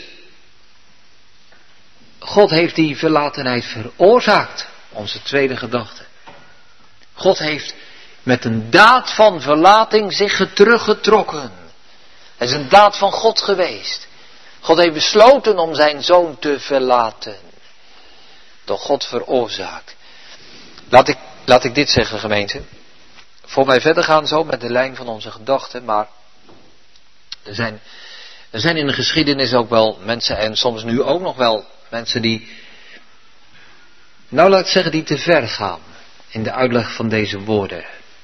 God heeft die verlatenheid veroorzaakt. Onze tweede gedachte. God heeft met een daad van verlating zich teruggetrokken. Het is een daad van God geweest. God heeft besloten om zijn zoon te verlaten. Door God veroorzaakt. Laat ik, laat ik dit zeggen, gemeente. Voor wij verder gaan zo met de lijn van onze gedachten. Maar er zijn, er zijn in de geschiedenis ook wel mensen, en soms nu ook nog wel mensen die, nou laat ik zeggen, die te ver gaan in de uitleg van deze woorden.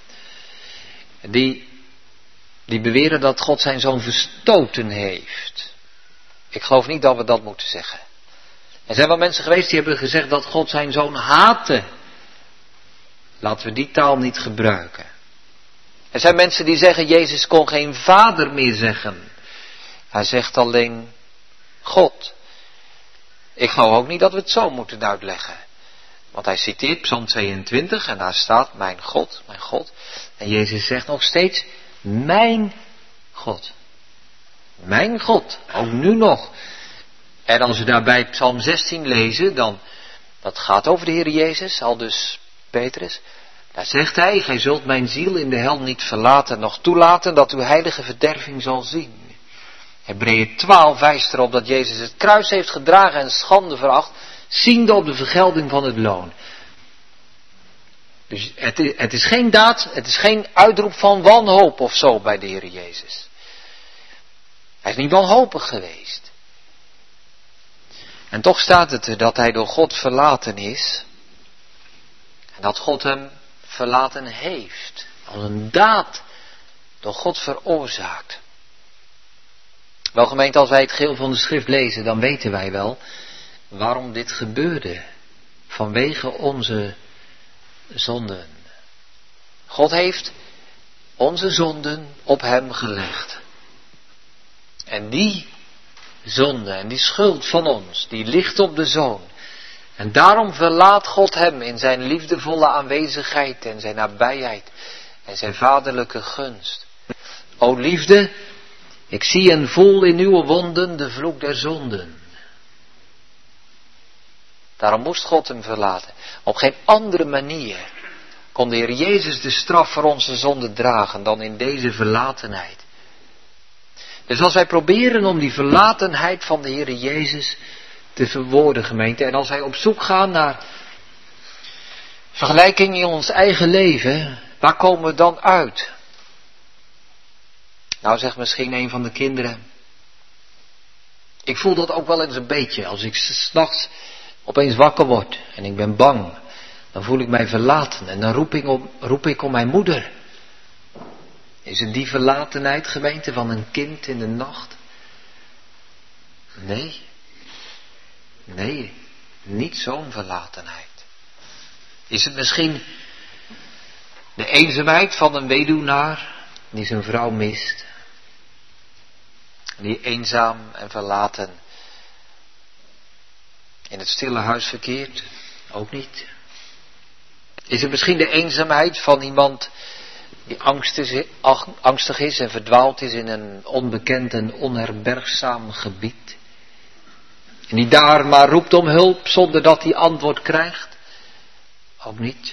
Die, die beweren dat God zijn zoon verstoten heeft. Ik geloof niet dat we dat moeten zeggen. Er zijn wel mensen geweest die hebben gezegd dat God zijn zoon haatte. Laten we die taal niet gebruiken. Er zijn mensen die zeggen, Jezus kon geen vader meer zeggen. Hij zegt alleen God. Ik geloof ook niet dat we het zo moeten uitleggen. Want hij citeert Psalm tweeëntwintig en daar staat, mijn God, mijn God. En Jezus zegt nog steeds, mijn God. Mijn God, ook nu nog. En als we daarbij Psalm zestien lezen, dan, dat gaat over de Heer Jezus, al dus Petrus. Daar zegt hij, gij zult mijn ziel in de hel niet verlaten, noch toelaten dat uw heilige verderving zal zien. Hebreeën twaalf wijst erop dat Jezus het kruis heeft gedragen en schande veracht, ziende op de vergelding van het loon. Dus het is, het is geen daad, het is geen uitroep van wanhoop of zo bij de Heer Jezus. Hij is niet wanhopig geweest. En toch staat het er dat hij door God verlaten is. En dat God hem verlaten heeft. Als een daad door God veroorzaakt. Wel gemeente, als wij het geheel van de schrift lezen, dan weten wij wel waarom dit gebeurde. Vanwege onze zonden. God heeft onze zonden op hem gelegd. En die zonde en die schuld van ons, die ligt op de Zoon. En daarom verlaat God hem in zijn liefdevolle aanwezigheid en zijn nabijheid en zijn vaderlijke gunst. O liefde, ik zie en voel in uw wonden de vloek der zonden. Daarom moest God hem verlaten. Op geen andere manier kon de Heer Jezus de straf voor onze zonde dragen dan in deze verlatenheid. Dus als wij proberen om die verlatenheid van de Heer Jezus te verwoorden, gemeente, en als wij op zoek gaan naar vergelijking in ons eigen leven, waar komen we dan uit? Nou, zegt misschien een van de kinderen, ik voel dat ook wel eens een beetje. Als ik 's nachts opeens wakker word en ik ben bang, dan voel ik mij verlaten en dan roep ik om, roep ik om mijn moeder. Is het die verlatenheid, gemeente, van een kind in de nacht? Nee. Nee, niet zo'n verlatenheid. Is het misschien de eenzaamheid van een weduwnaar die zijn vrouw mist? Die eenzaam en verlaten in het stille huis verkeert? Ook niet. Is het misschien de eenzaamheid van iemand die angstig is en verdwaald is in een onbekend en onherbergzaam gebied? En die daar maar roept om hulp zonder dat hij antwoord krijgt? Ook niet.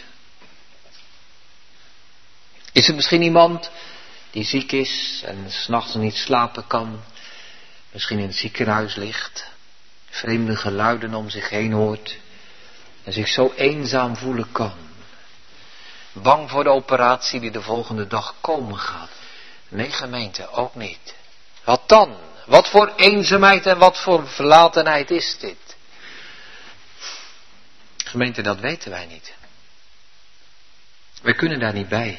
Is het misschien iemand die ziek is en 's nachts niet slapen kan, misschien in het ziekenhuis ligt, vreemde geluiden om zich heen hoort en zich zo eenzaam voelen kan? Bang voor de operatie die de volgende dag komen gaat? Nee, gemeente, ook niet. Wat dan? Wat voor eenzaamheid en wat voor verlatenheid is dit? Gemeente, dat weten wij niet. Wij kunnen daar niet bij.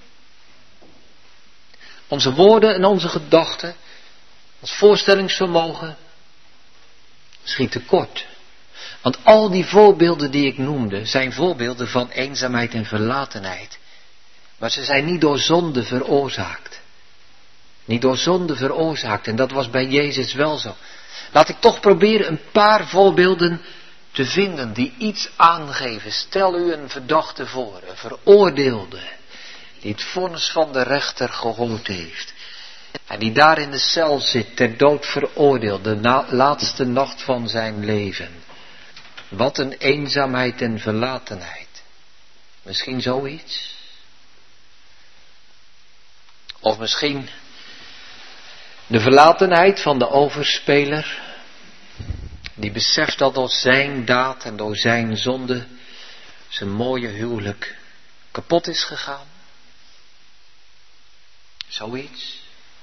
Onze woorden en onze gedachten, ons voorstellingsvermogen, schiet tekort. Want al die voorbeelden die ik noemde, zijn voorbeelden van eenzaamheid en verlatenheid. Maar ze zijn niet door zonde veroorzaakt. Niet door zonde veroorzaakt. En dat was bij Jezus wel zo. Laat ik toch proberen een paar voorbeelden te vinden die iets aangeven. Stel u een verdachte voor, een veroordeelde, die het vonnis van de rechter gehoord heeft. En die daar in de cel zit, ter dood veroordeeld, de na- laatste nacht van zijn leven. Wat een eenzaamheid en verlatenheid. Misschien zoiets. Of misschien de verlatenheid van de overspeler, die beseft dat door zijn daad en door zijn zonde zijn mooie huwelijk kapot is gegaan. Zoiets.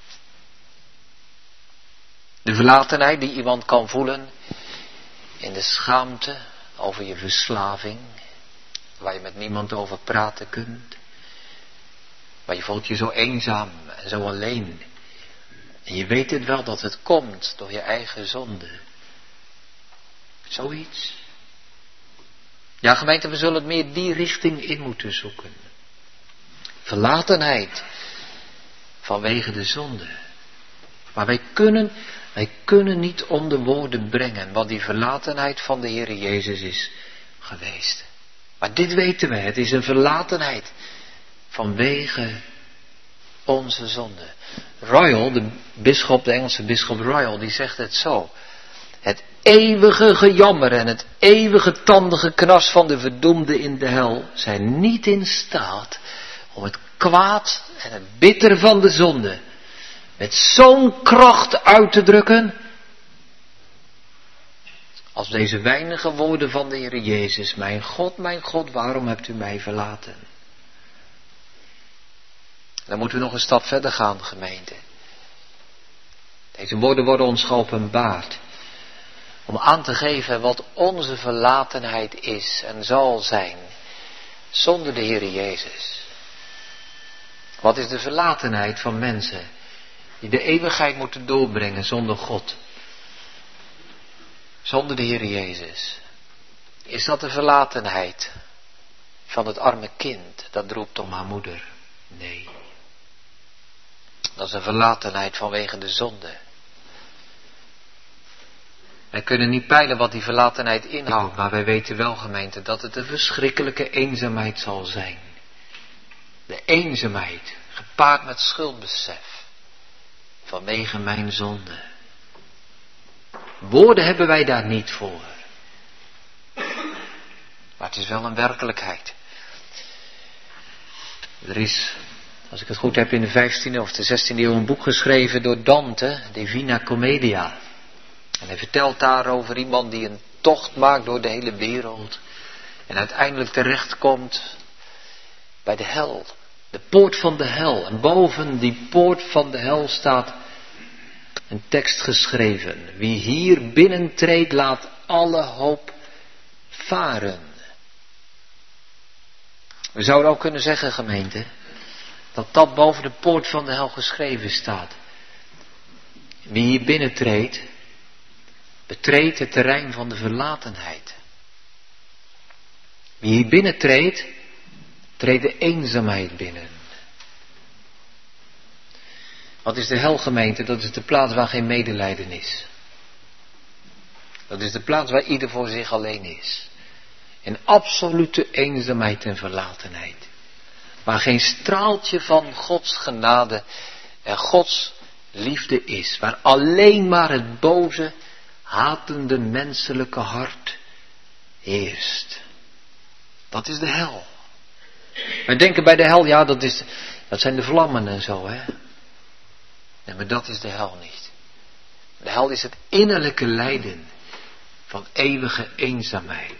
De verlatenheid die iemand kan voelen in de schaamte over je verslaving, waar je met niemand over praten kunt. Maar je voelt je zo eenzaam en zo alleen. En je weet het wel dat het komt door je eigen zonde. Zoiets. Ja, gemeente, we zullen het meer die richting in moeten zoeken. Verlatenheid vanwege de zonde. Maar wij kunnen, wij kunnen niet onder woorden brengen wat die verlatenheid van de Heer Jezus is geweest. Maar dit weten we, het is een verlatenheid vanwege onze zonde. Royal, de bisschop, de Engelse bisschop Royal, die zegt het zo. Het eeuwige gejammer en het eeuwige tandengekras van de verdoemden in de hel zijn niet in staat om het kwaad en het bitter van de zonde met zo'n kracht uit te drukken als deze weinige woorden van de Heer Jezus. Mijn God, mijn God, waarom hebt u mij verlaten? Dan moeten we nog een stap verder gaan, gemeente. Deze woorden worden ons geopenbaard om aan te geven wat onze verlatenheid is en zal zijn zonder de Heer Jezus. Wat is de verlatenheid van mensen die de eeuwigheid moeten doorbrengen zonder God? Zonder de Heer Jezus. Is dat de verlatenheid van het arme kind dat roept om haar moeder? Nee. Dat is een verlatenheid vanwege de zonde. Wij kunnen niet peilen wat die verlatenheid inhoudt, maar wij weten wel, gemeente, dat het een verschrikkelijke eenzaamheid zal zijn. De eenzaamheid, gepaard met schuldbesef, vanwege mijn zonde. Woorden hebben wij daar niet voor. Maar het is wel een werkelijkheid. Er is, als ik het goed heb, in de vijftiende of de zestiende eeuw een boek geschreven door Dante, Divina Commedia. En hij vertelt daar over iemand die een tocht maakt door de hele wereld. En uiteindelijk terechtkomt bij de hel. De poort van de hel. En boven die poort van de hel staat een tekst geschreven. Wie hier binnentreedt, laat alle hoop varen. We zouden ook kunnen zeggen, gemeente, dat dat boven de poort van de hel geschreven staat. Wie hier binnentreedt, betreedt het terrein van de verlatenheid. Wie hier binnentreedt, treedt de eenzaamheid binnen. Wat is de hel, gemeente? Dat is de plaats waar geen medelijden is. Dat is de plaats waar ieder voor zich alleen is. In absolute eenzaamheid en verlatenheid. Waar geen straaltje van Gods genade en Gods liefde is. Waar alleen maar het boze, hatende menselijke hart heerst. Dat is de hel. Wij denken bij de hel, ja, dat, is, dat zijn de vlammen en zo, hè. Nee, maar dat is de hel niet. De hel is het innerlijke lijden van eeuwige eenzaamheid.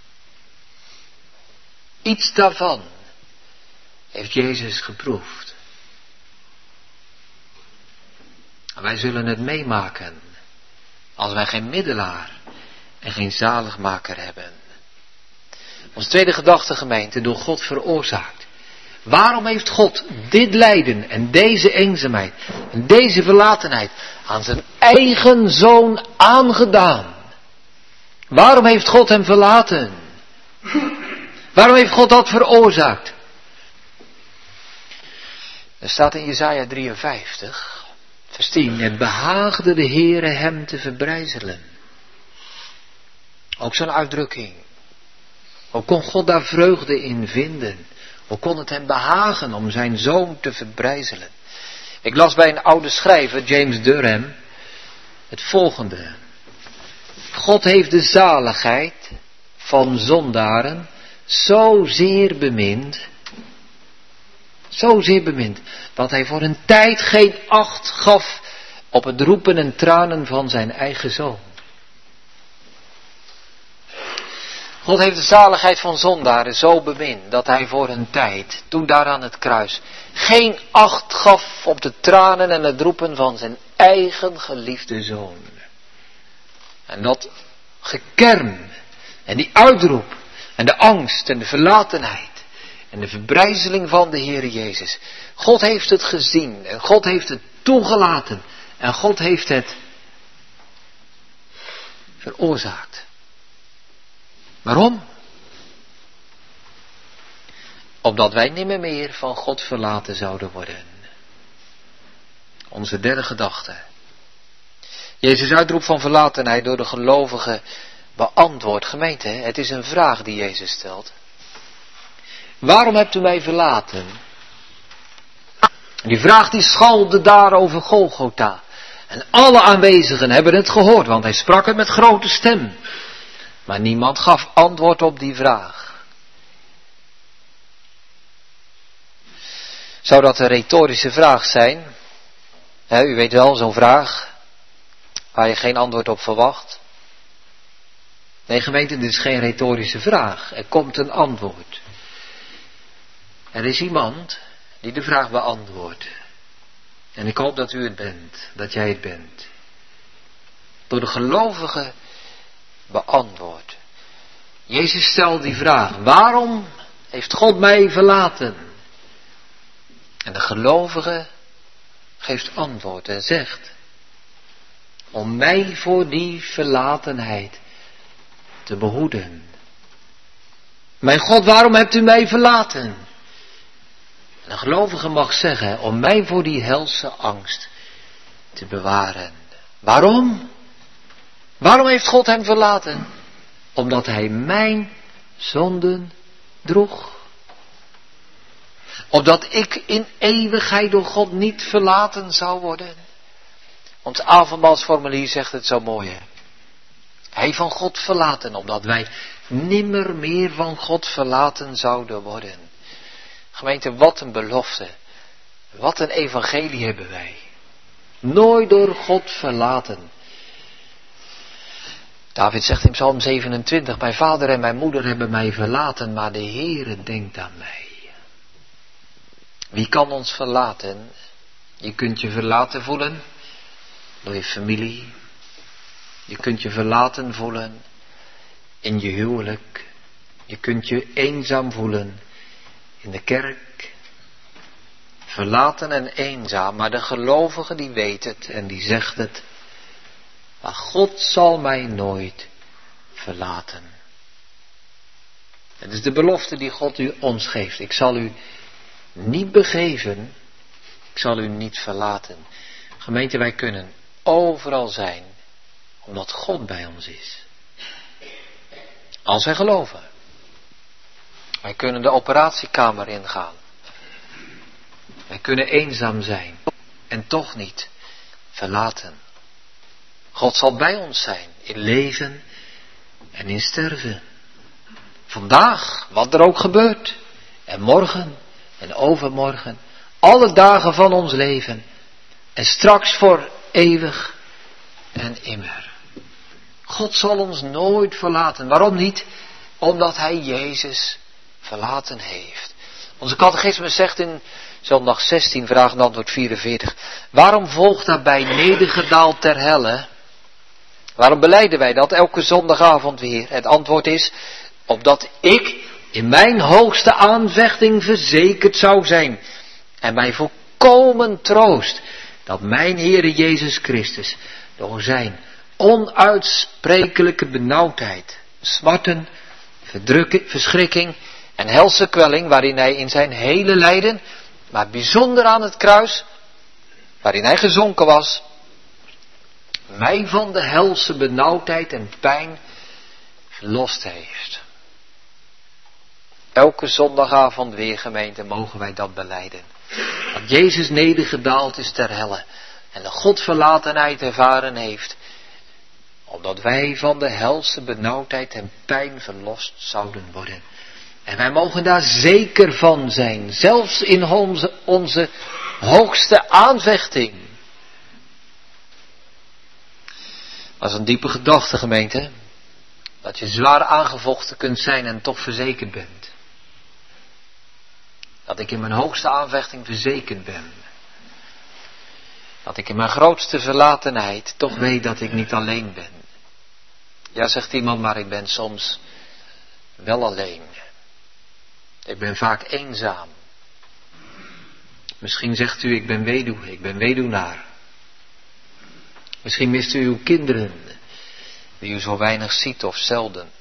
Iets daarvan heeft Jezus geproefd. En wij zullen het meemaken als wij geen middelaar en geen zaligmaker hebben. Ons tweede gedachte, gemeente, door God veroorzaakt. Waarom heeft God dit lijden en deze eenzaamheid en deze verlatenheid aan zijn eigen zoon aangedaan? Waarom heeft God hem verlaten? Waarom heeft God dat veroorzaakt? Er staat in Jesaja drieënvijftig, vers tien, het behaagde de Heere hem te verbrijzelen. Ook zo'n uitdrukking. Hoe kon God daar vreugde in vinden? Hoe kon het hem behagen om zijn zoon te verbrijzelen? Ik las bij een oude schrijver, James Durham, het volgende. God heeft de zaligheid van zondaren zozeer bemind, zozeer bemind, dat hij voor een tijd geen acht gaf op het roepen en tranen van zijn eigen zoon. God heeft de zaligheid van zondaren zo bemind dat hij voor een tijd, toen daar aan het kruis, geen acht gaf op de tranen en het roepen van zijn eigen geliefde zoon. En dat gekerm en die uitroep en de angst en de verlatenheid en de verbrijzeling van de Heere Jezus. God heeft het gezien en God heeft het toegelaten en God heeft het veroorzaakt. Waarom? Opdat wij nimmer meer van God verlaten zouden worden. Onze derde gedachte. Jezus' uitroep van verlatenheid door de gelovigen beantwoord. Gemeente, het is een vraag die Jezus stelt. Waarom hebt u mij verlaten? Die vraag die schalde daar over Golgotha. En alle aanwezigen hebben het gehoord, want hij sprak het met grote stem. Maar niemand gaf antwoord op die vraag. Zou dat een retorische vraag zijn? He, u weet wel, zo'n vraag waar je geen antwoord op verwacht. Nee, gemeente, dit is geen retorische vraag. Er komt een antwoord. Er is iemand die de vraag beantwoordt. En ik hoop dat u het bent, dat jij het bent. Door de gelovigen beantwoord. Jezus stelt die vraag: waarom heeft God mij verlaten? En de gelovige geeft antwoord en zegt: om mij voor die verlatenheid te behoeden. Mijn God, waarom hebt u mij verlaten? En de gelovige mag zeggen: om mij voor die helse angst te bewaren. Waarom? Waarom heeft God hem verlaten? Omdat hij mijn zonden droeg. Opdat ik in eeuwigheid door God niet verlaten zou worden. Ons avondmaalsformulier zegt het zo mooi, hè? Hij van God verlaten, opdat wij nimmer meer van God verlaten zouden worden. Gemeente, wat een belofte. Wat een evangelie hebben wij. Nooit door God verlaten. David zegt in Psalm zevenentwintig, mijn vader en mijn moeder hebben mij verlaten, maar de Heere denkt aan mij. Wie kan ons verlaten? Je kunt je verlaten voelen door je familie. Je kunt je verlaten voelen in je huwelijk. Je kunt je eenzaam voelen in de kerk. Verlaten en eenzaam, maar de gelovige die weet het en die zegt het. Maar God zal mij nooit verlaten. Het is de belofte die God u ons geeft. Ik zal u niet begeven, ik zal u niet verlaten. Gemeente, wij kunnen overal zijn, omdat God bij ons is. Als wij geloven. Wij kunnen de operatiekamer ingaan. Wij kunnen eenzaam zijn en toch niet verlaten. God zal bij ons zijn in leven en in sterven. Vandaag, wat er ook gebeurt. En morgen en overmorgen. Alle dagen van ons leven. En straks voor eeuwig en immer. God zal ons nooit verlaten. Waarom niet? Omdat Hij Jezus verlaten heeft. Onze catechismus zegt in zondag zestien, vraag en antwoord vierenveertig. Waarom volgt daarbij nedergedaald ter helle? Waarom belijden wij dat elke zondagavond weer? Het antwoord is, opdat ik in mijn hoogste aanvechting verzekerd zou zijn. En mij volkomen troost dat mijn Heere Jezus Christus door zijn onuitsprekelijke benauwdheid, smarten, verschrikking en helse kwelling, waarin hij in zijn hele lijden, maar bijzonder aan het kruis, waarin hij gezonken was, mij van de helse benauwdheid en pijn verlost heeft. Elke zondagavond weer, gemeente, mogen wij dat belijden. Dat Jezus nedergedaald is ter helle en de Godverlatenheid ervaren heeft, opdat wij van de helse benauwdheid en pijn verlost zouden worden. En wij mogen daar zeker van zijn, zelfs in onze, onze hoogste aanvechting. Dat is een diepe gedachte, gemeente. Dat je zwaar aangevochten kunt zijn en toch verzekerd bent. Dat ik in mijn hoogste aanvechting verzekerd ben. Dat ik in mijn grootste verlatenheid toch weet dat ik niet alleen ben. Ja, zegt iemand, maar ik ben soms wel alleen. Ik ben vaak eenzaam. Misschien zegt u, ik ben weduw, ik ben weduwnaar. Misschien mist u uw kinderen, die u zo weinig ziet of zelden.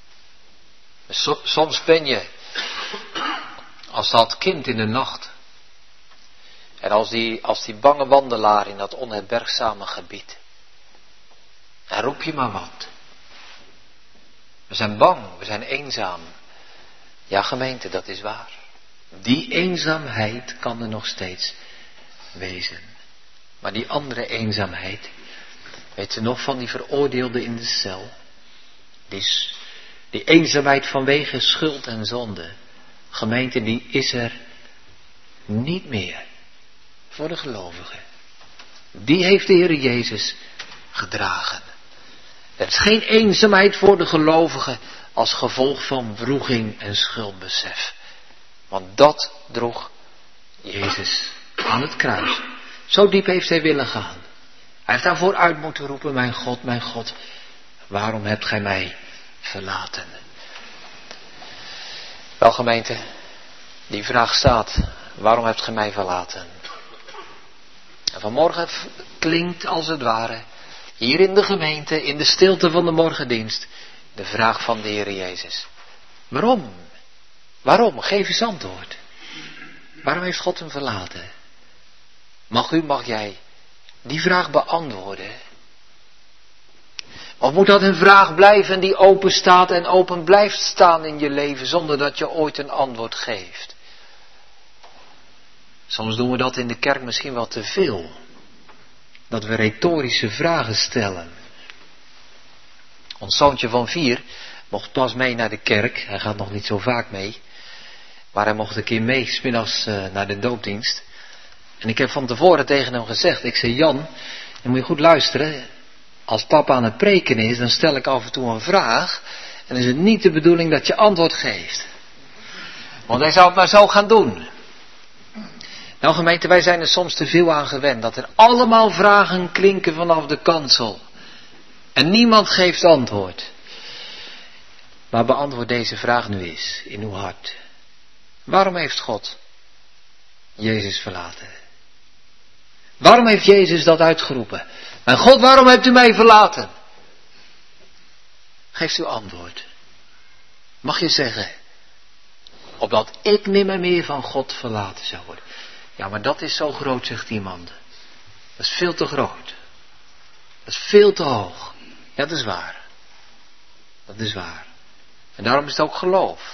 Soms ben je als dat kind in de nacht. En als die, als die bange wandelaar in dat onherbergzame gebied. En roep je maar wat. We zijn bang, we zijn eenzaam. Ja, gemeente, dat is waar. Die eenzaamheid kan er nog steeds wezen. Maar die andere eenzaamheid, weet je nog van die veroordeelde in de cel? Die, die eenzaamheid vanwege schuld en zonde. Gemeente, die is er niet meer voor de gelovigen. Die heeft de Heer Jezus gedragen. Er is geen eenzaamheid voor de gelovigen als gevolg van wroeging en schuldbesef. Want dat droeg Jezus aan het kruis. Zo diep heeft hij willen gaan. Hij heeft daarvoor uit moeten roepen, mijn God, mijn God, waarom hebt gij mij verlaten? Wel, gemeente, die vraag staat, waarom hebt gij mij verlaten? En vanmorgen klinkt als het ware, hier in de gemeente, in de stilte van de morgendienst, de vraag van de Heer Jezus. Waarom? Waarom? Geef eens antwoord. Waarom heeft God hem verlaten? Mag u, mag jij die vraag beantwoorden? Of moet dat een vraag blijven die open staat en open blijft staan in je leven zonder dat je ooit een antwoord geeft? Soms doen we dat in de kerk misschien wel te veel. Dat we retorische vragen stellen. Ons zoontje van vier mocht pas mee naar de kerk. Hij gaat nog niet zo vaak mee. Maar hij mocht een keer mee, 's middags uh, naar de doopdienst. En ik heb van tevoren tegen hem gezegd, ik zei, Jan, dan moet je goed luisteren. Als papa aan het preken is, dan stel ik af en toe een vraag. En dan is het niet de bedoeling dat je antwoord geeft. Want hij zou het maar zo gaan doen. Nou gemeente, wij zijn er soms te veel aan gewend. Dat er allemaal vragen klinken vanaf de kansel. En niemand geeft antwoord. Maar beantwoord deze vraag nu eens in uw hart. Waarom heeft God Jezus verlaten? Waarom heeft Jezus dat uitgeroepen? Mijn God, waarom hebt u mij verlaten? Geeft u antwoord. Mag je zeggen, opdat ik nimmer meer van God verlaten zou worden. Ja, maar dat is zo groot, zegt iemand. Dat is veel te groot. Dat is veel te hoog. Ja, dat is waar. Dat is waar. En daarom is het ook geloof.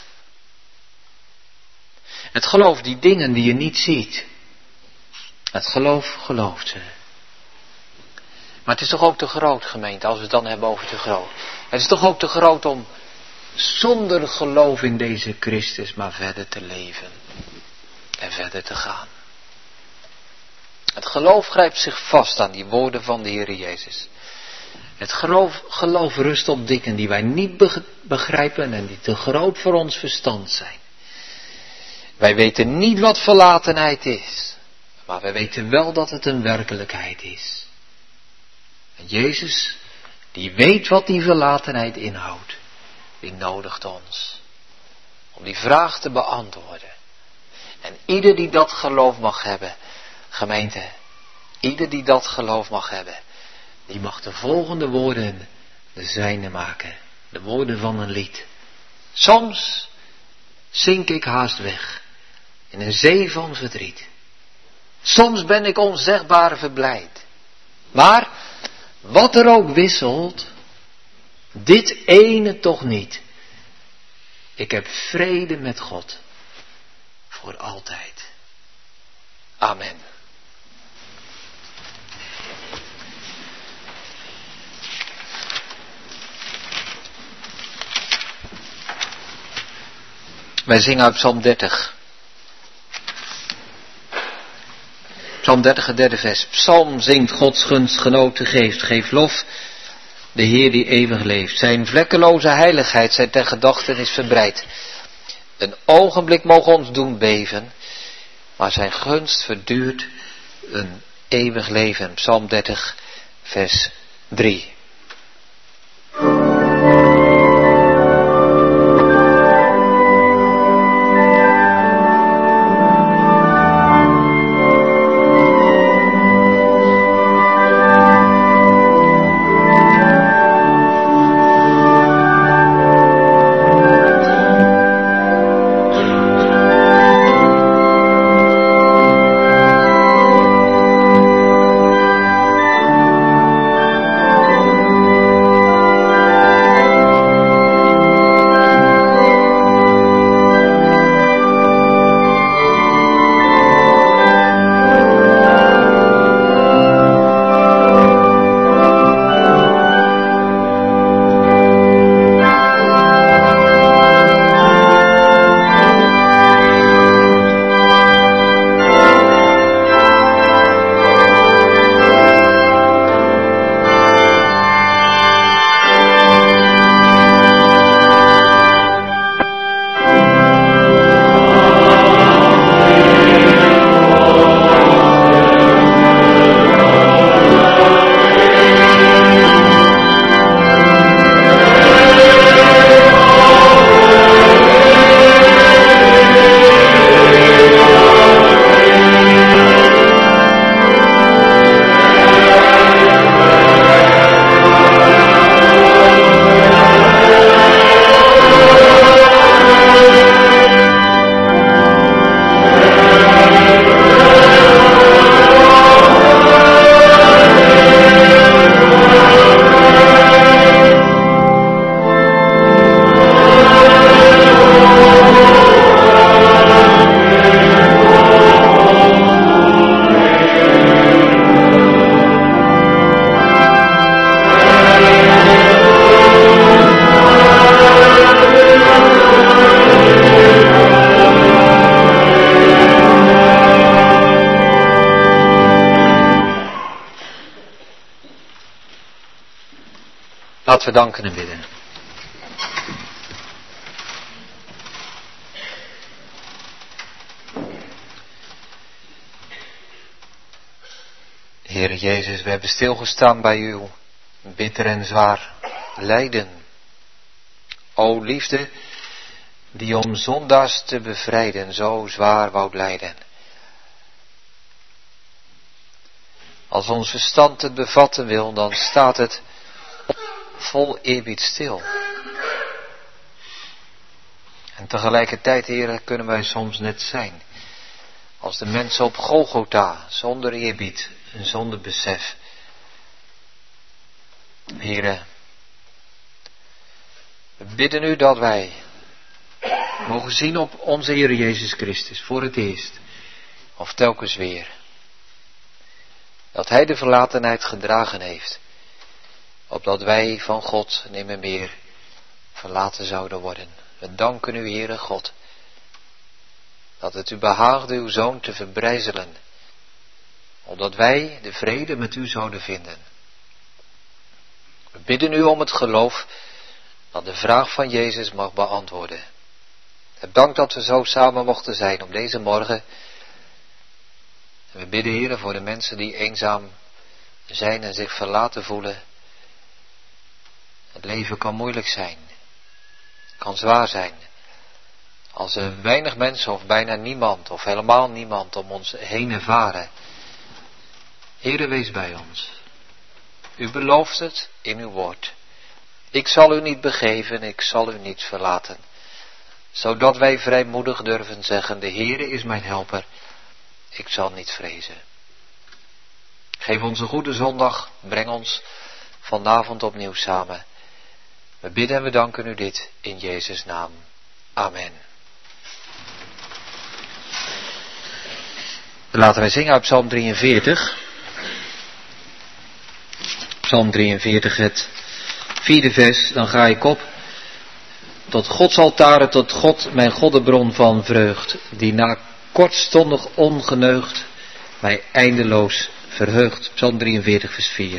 Het geloof, die dingen die je niet ziet. Het geloof gelooft ze. Maar het is toch ook te groot, gemeente, als we het dan hebben over te groot. Het is toch ook te groot om zonder geloof in deze Christus maar verder te leven. En verder te gaan. Het geloof grijpt zich vast aan die woorden van de Heer Jezus. Het geloof, geloof rust op dingen die wij niet begrijpen en die te groot voor ons verstand zijn. Wij weten niet wat verlatenheid is, maar wij weten wel dat het een werkelijkheid is. En Jezus, die weet wat die verlatenheid inhoudt, die nodigt ons om die vraag te beantwoorden. En ieder die dat geloof mag hebben, gemeente, ieder die dat geloof mag hebben, die mag de volgende woorden de zijne maken. De woorden van een lied. Soms zink ik haast weg in een zee van verdriet. Soms ben ik onzegbaar verblijd. Maar wat er ook wisselt, dit ene toch niet. Ik heb vrede met God voor altijd. Amen. Wij zingen uit Psalm dertig. Psalm dertig, het derde vers. Psalm zingt Gods gunstgenoten geeft. Geef lof, de Heer die eeuwig leeft. Zijn vlekkeloze heiligheid, zijn ter gedachtenis verbreid. Een ogenblik mogen ons doen beven, maar zijn gunst verduurt een eeuwig leven. Psalm dertig, vers drie. Thank danken en bidden. Heere Jezus, we hebben stilgestaan bij uw bitter en zwaar lijden. O liefde, die om zondaars te bevrijden zo zwaar wou lijden. Als ons verstand het bevatten wil, dan staat het vol eerbied stil. En tegelijkertijd, Heere, kunnen wij soms net zijn als de mensen op Golgotha, zonder eerbied en zonder besef. Heere, we bidden u dat wij mogen zien op onze Heer Jezus Christus voor het eerst, of telkens weer, dat Hij de verlatenheid gedragen heeft, opdat wij van God nimmer meer verlaten zouden worden. We danken u, Heere God, dat het u behaagde uw Zoon te verbrijzelen, opdat wij de vrede met u zouden vinden. We bidden u om het geloof dat de vraag van Jezus mag beantwoorden. Het dank dat we zo samen mochten zijn op deze morgen. En we bidden, Heere, voor de mensen die eenzaam zijn en zich verlaten voelen. Het leven kan moeilijk zijn, kan zwaar zijn. Als er weinig mensen of bijna niemand of helemaal niemand om ons heen ervaren. Heere, wees bij ons. U belooft het in uw woord. Ik zal u niet begeven, ik zal u niet verlaten. Zodat wij vrijmoedig durven zeggen, de Heere is mijn helper, ik zal niet vrezen. Geef ons een goede zondag, breng ons vanavond opnieuw samen. We bidden en we danken u dit in Jezus' naam. Amen. Laten wij zingen uit Psalm drieënveertig. Psalm drieënveertig, het vierde vers, dan ga ik op. Tot Gods altaren, tot God, mijn God de bron van vreugd, die na kortstondig ongeneugd mij eindeloos verheugt. Psalm drieënveertig, vers vier.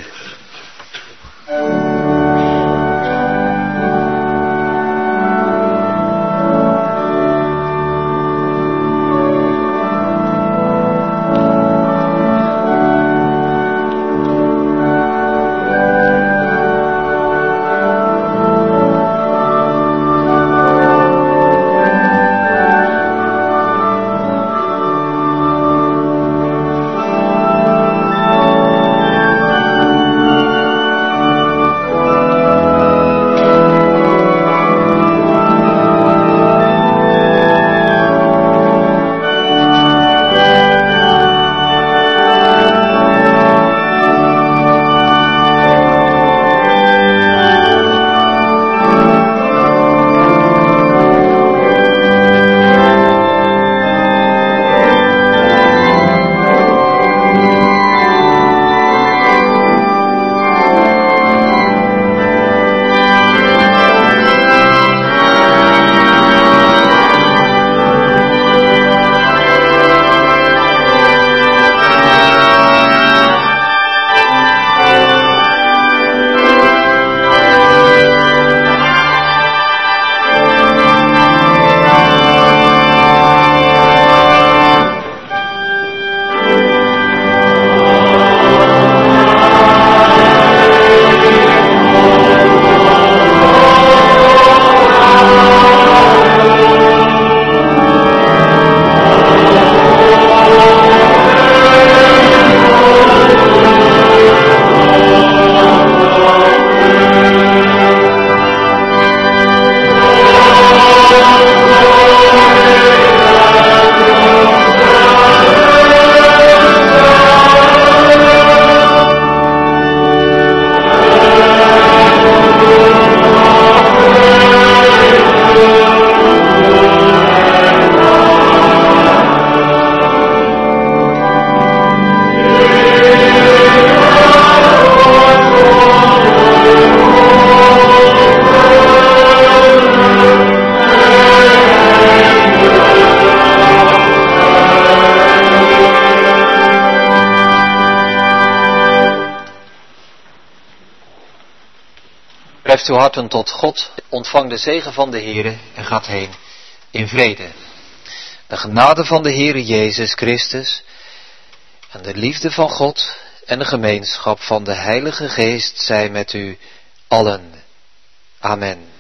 Richt uw harten tot God, ontvang de zegen van de Heere en gaat heen in vrede. De genade van de Heere Jezus Christus en de liefde van God en de gemeenschap van de Heilige Geest zij met u allen. Amen.